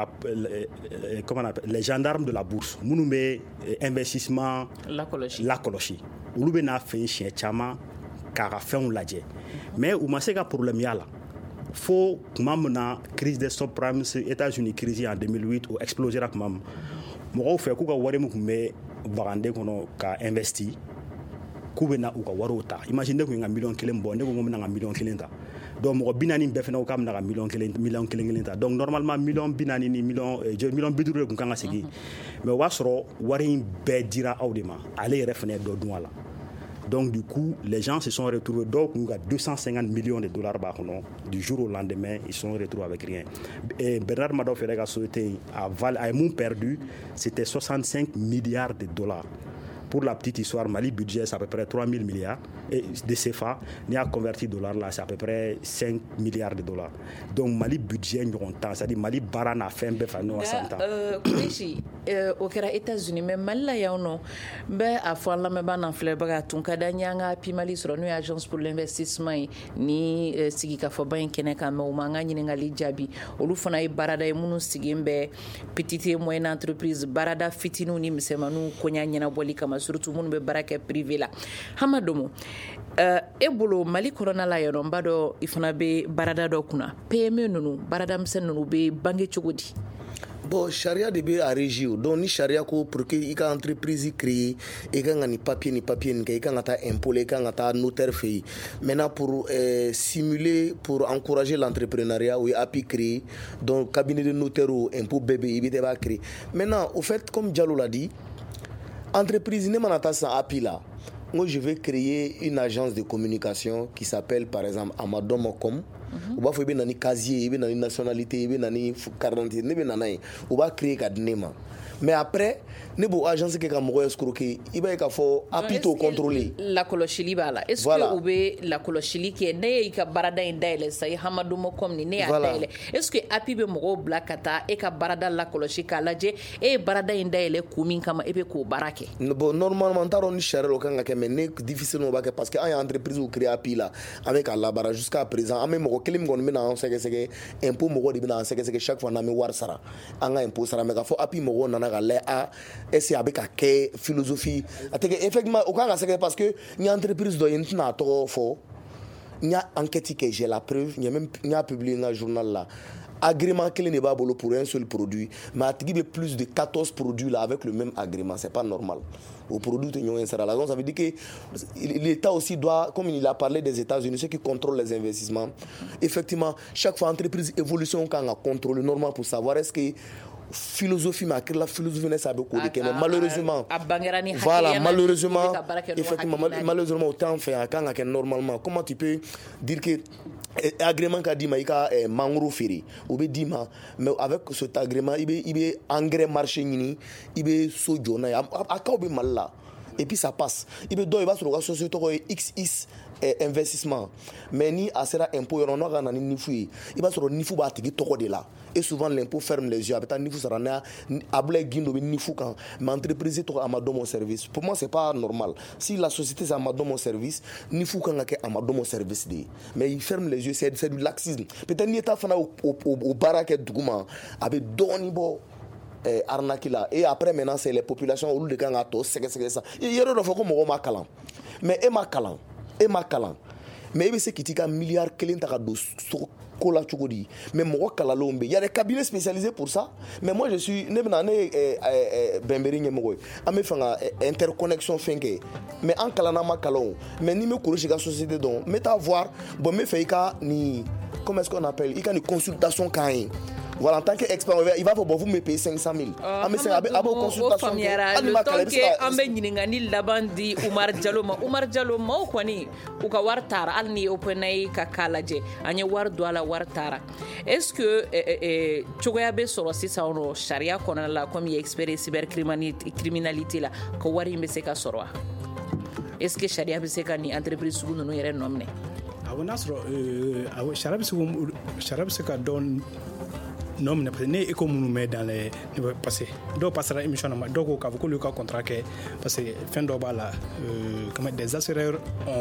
les gendarmes de la bourse. Nous investissement la kɔlɔsi. Olu bɛ n'a fɛn siɲɛ caman k'a ka fɛnw lajɛ. Mais u ma se ka problème y'a la. Fo tuma min na crise des subprimes États-Unis crise en 2008 o explosera tuma min mɔgɔw fɛ k'u ka wari min tun bɛ baganden kɔnɔ ka investi k'u bɛ na u ka wariw ta imagine ne tun ye n ka miliyɔn 1 bɔ ne ko n bɛ na n ka miliyɔn 1 ta donc mɔgɔ 40 bɛɛ fɛnɛ ko k'a bɛna ka million kelen ta donc normalement million 40 ni million 50 de kun kan ka segi mais o b'a sɔrɔ wari in bɛɛ dira aw de ma ale yɛrɛ fɛnɛ dɔ dun a la donc du coup les gens se sont retrouvés donc nous a 250 millions de dollars b'a kɔnɔ du jour au lendemain ils sont retrouvés avec rien et Bernard Madoff yɛrɛ ka société a ye mun perdu c'était 65 milliards de dollars. Pour la petite histoire, Mali budget c'est à peu près 3000 milliards de CFA. Ni a converti dollars là, c'est à peu près 5 milliards de dollars. Donc Mali budget ɲɔgɔn tan, c'est-à-dire Mali baara n'a fɛn bɛɛ fa ɲɔgɔn kan san tan. Kureshi, o kɛra États-Unis mais Mali la yan nɔ, n bɛ a fɔ an lamɛnbaa n'an filɛbaga a tun ka d'an ye an ka Pi Mali sɔrɔ n'o ye agence pour l'investissement ye ni sigikafɔba in kɛnɛ kan mais o ma an ka ɲininkali jaabi. Olu fana ye baarada ye minnu sigilen bɛ petite et moyenne entreprise baarada fitininw ni misɛnmaninw koɲa ɲɛnabɔli kama surtout minnu bɛ baara kɛ privé la. Hamadomo, e bolo Mali kɔnɔna la yan nɔ n b'a dɔn i fana bɛ baarada dɔ kunna PME ninnu baarada misɛn ninnu bɛ bange cogo di? Bon, charia de be a régir. Donc ni charia ko pour que i ka entreprise créer, i ka ni papier ni ke i ka ta impôt, i ka ta notaire fait. Maintenant pour simuler pour encourager l'entrepreneuriat ou API créer, donc cabinet de notaire ou impôt bébé i be ba créer. Maintenant au fait comme Diallo l'a dit, entreprise ne manata sans API là. Moi je vais créer une agence de communication qui s'appelle par exemple Amadomocom. On va faire une casier, une nationalité, une carte d'identité, on va créer un mais après ne bo agence ke ka mɔgɔ escroquer i b'a ye k'a fɔ API t'o contrôler lakɔlɔsili b'a la est-ce que u bɛ lakɔlɔsili kɛ ne ye i ka baarada in dayɛlɛ sa i Hamadomocom ni ne y'a dayɛlɛ est-ce que API bɛ mɔgɔw bila ka taa e ka baarada lakɔlɔsi k'a lajɛ e ye baarada in dayɛlɛ kun min kama e bɛ k'o baara kɛ bon normalement n t'a dɔn ni sariya o kan ka kɛ mais ne difficile o b'a kɛ parce que an ye entreprise u créer API la an bɛ k'a labaara jusqu'à présent an bɛ mɔgɔ kelen min kɔni bɛ na an sɛgɛsɛgɛ impôt mɔgɔ de bɛ na an sɛgɛsɛgɛ chaque fois n'an bɛ wari sara an ka impôt sara mais k'a fɔ API mɔgɔw nana ka lajɛ est-ce avec a philosophie effectivement au cas c'est parce que il y a entreprise de n'a trop fort il y a enquête que j'ai la preuve il y a même il y a publié dans le journal là agrément qu'il n'est pas pour un seul produit mais il y a plus de 14 produits là avec le même agrément c'est pas normal au produit de l'Union européenne donc ça veut dire que l'État aussi doit comme il a parlé des États-Unis ceux qui contrôlent les investissements effectivement chaque fois entreprise évolution quand on contrôle normal pour savoir est-ce que philosophie ma la philosophie n'est pas beaucoup mais malheureusement voilà malheureusement effectivement malheureusement autant faire quand normalement comment tu peux dire que agrément qu'a dit maïka mangoro feri ou be dit mais avec cet agrément il be engrais marché ni il be sojo na a ka be mal là et puis ça passe il be do il va sur la société XX investissement mais ni asera impôt on a na ni fui il va sur ni fu ba tigi toko de là et souvent l'impôt ferme les yeux avec ni fu sara na able gindo ni fu kan mais entreprise to Amadomo service pour moi c'est pas normal si la société c'est Amadomo service ni fu kan ka Amadomo service de mais il ferme les yeux c'est du laxisme peut-être ni état fana au baraka duguma avec doni bo arnaque là et après maintenant c'est les populations au lieu de kan a to c'est ça il y a d'autres fois comme ma kalan mais ma kalan mais il c'est qui tika milliard kelen ta do kola chukodi mais mo kala lombe il y a des cabinets spécialisés pour ça mais moi je suis ne bemberi nyemo ame fanga interconnexion fenke mais en kala na ma kalon mais ni me koroshi ga société donc mais ta voir bon me fait ka ni comment est-ce qu'on appelle il y a une consultation quand voilà, en tant qu'expert, il va vous me payer 500 000. Mais c'est une consultation. Le temps que Ambe Ningani Labandi, Oumar Diallo, Maukwani, Ukawartara, Alni Openay Kakalaje, Anya Wardouala Wartara. Est-ce que Chogabe Sorosi Sauro, Sharia Konala, comme il expert cybercriminalité, là, Kawari Meseka Soroa? Est-ce que Sharia Beseka ni entreprise sous nous y renommer? Sharia Beseka donne. Non, mais ne est comme nous met dans les passés. Donc passer la émission donc au cas où le cas contrat parce que fin d'oba là comme des assureurs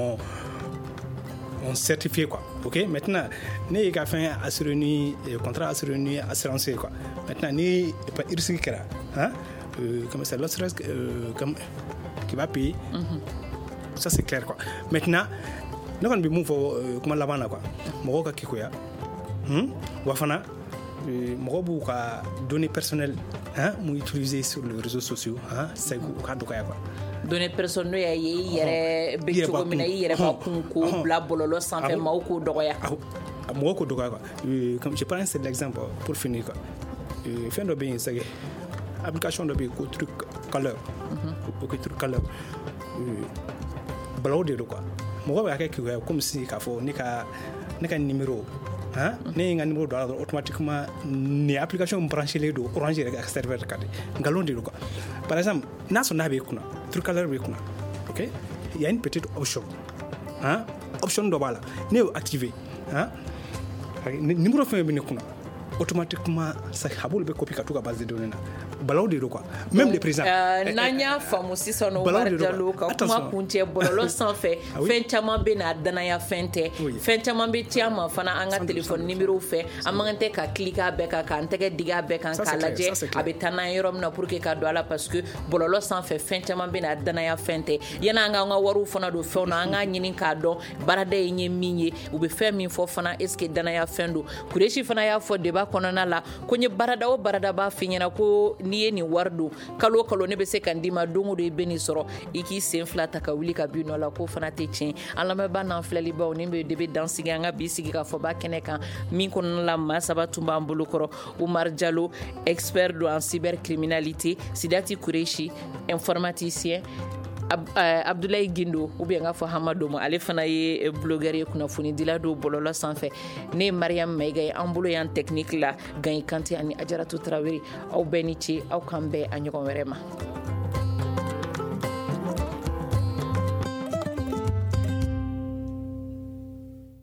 ont certifié quoi. OK, maintenant ne est qu'à fin assuré contrat assuré assuranceé quoi. Maintenant ne pas risque là hein comme c'est l'assurance comme qui va payer. Ça c'est clair quoi. Maintenant nous on peut move comment là bas quoi. Moko ka kikoya. Wafana mɔgɔw ka données personnelles hein mu utiliser sur les réseaux sociaux hein c'est ka doka quoi données personnelles yɛrɛ bɛ cogo min na i yɛrɛ ba kun ko bila bɔlɔlɔ sanfɛ maaw ko dɔgɔya mɔgɔ ko dɔgɔya quoi. Comme je prends un seul exemple pour finir quoi. Fɛn dɔ bɛ yen c'est application dɔ bɛ yen ko truc color. Ok truc color. Balawu de don quoi. Mɔgɔ bɛ kɛ kekuya comme si k'a fɔ ne ka numéro ne ye n ka numéro don a la automatiquement ni application branchelen don Orange yɛrɛ ka serveur kan de nkalon de don quoi. Par exemple n'a sɔrɔ n'a bɛ kunna truc color bɛ kunna ok il y a une petite option option dɔ b'a la ne y'o activer numéro fɛn bɛ ne kunna automatiquement sa habol bɛ copie ka to ka base de données na balawu de don quoi. Même le président n'an y'a faamu sisan nɔ Umar Jalo ka kuma kuncɛ bɔlɔlɔ sanfɛ fɛn caman bɛ na danaya fɛn tɛ fɛn caman bɛ ci an ma fana an ka téléphone numéro fɛ an man tɛ ka cliquer a bɛɛ kan k'an tɛgɛ digi a bɛɛ kan k'a lajɛ a bɛ taa n'an ye yɔrɔ min na pour que ka don a la parce que bɔlɔlɔ sanfɛ fɛn caman bɛ na danaya fɛn tɛ yanni an k'an ka wariw fana don fɛnw na an k'a ɲini k'a dɔn baarada in ye min ye u bɛ fɛn min fɔ fana est ce que danaya fɛn don Kureshi fana y'a fɔ débat kɔnɔna la ko n ye baarada o baarada b'a f'i ɲɛna ko n'i ye nin wari don kalo kalo ne bɛ se ka n d'i ma don o don i bɛ nin sɔrɔ i k'i sen fila ta ka wuli ka bin nɔ la k'o fana tɛ tiɲɛ an lamɛnbaa n'an filɛlibaw nin de bɛ dansigi an ka bi sigi ka fɔ ba kɛnɛ kan min kɔnɔna la maa saba tun b'an bolo kɔrɔ Umar Jalo expert don en cybercriminalité Sidati Kureshi informaticien Abdoulaye Gindo ou bien nga fɔ Hamado ma ale fana ye blogueur ye kunnafoni dila do bɔlɔlɔ sanfɛ ne ye Mariam Maïga ye an bolo yan technique la Gayi Kante ani Ajaratu Traoré aw bɛɛ ni ce aw kan bɛɛ a ɲɔgɔn wɛrɛ ma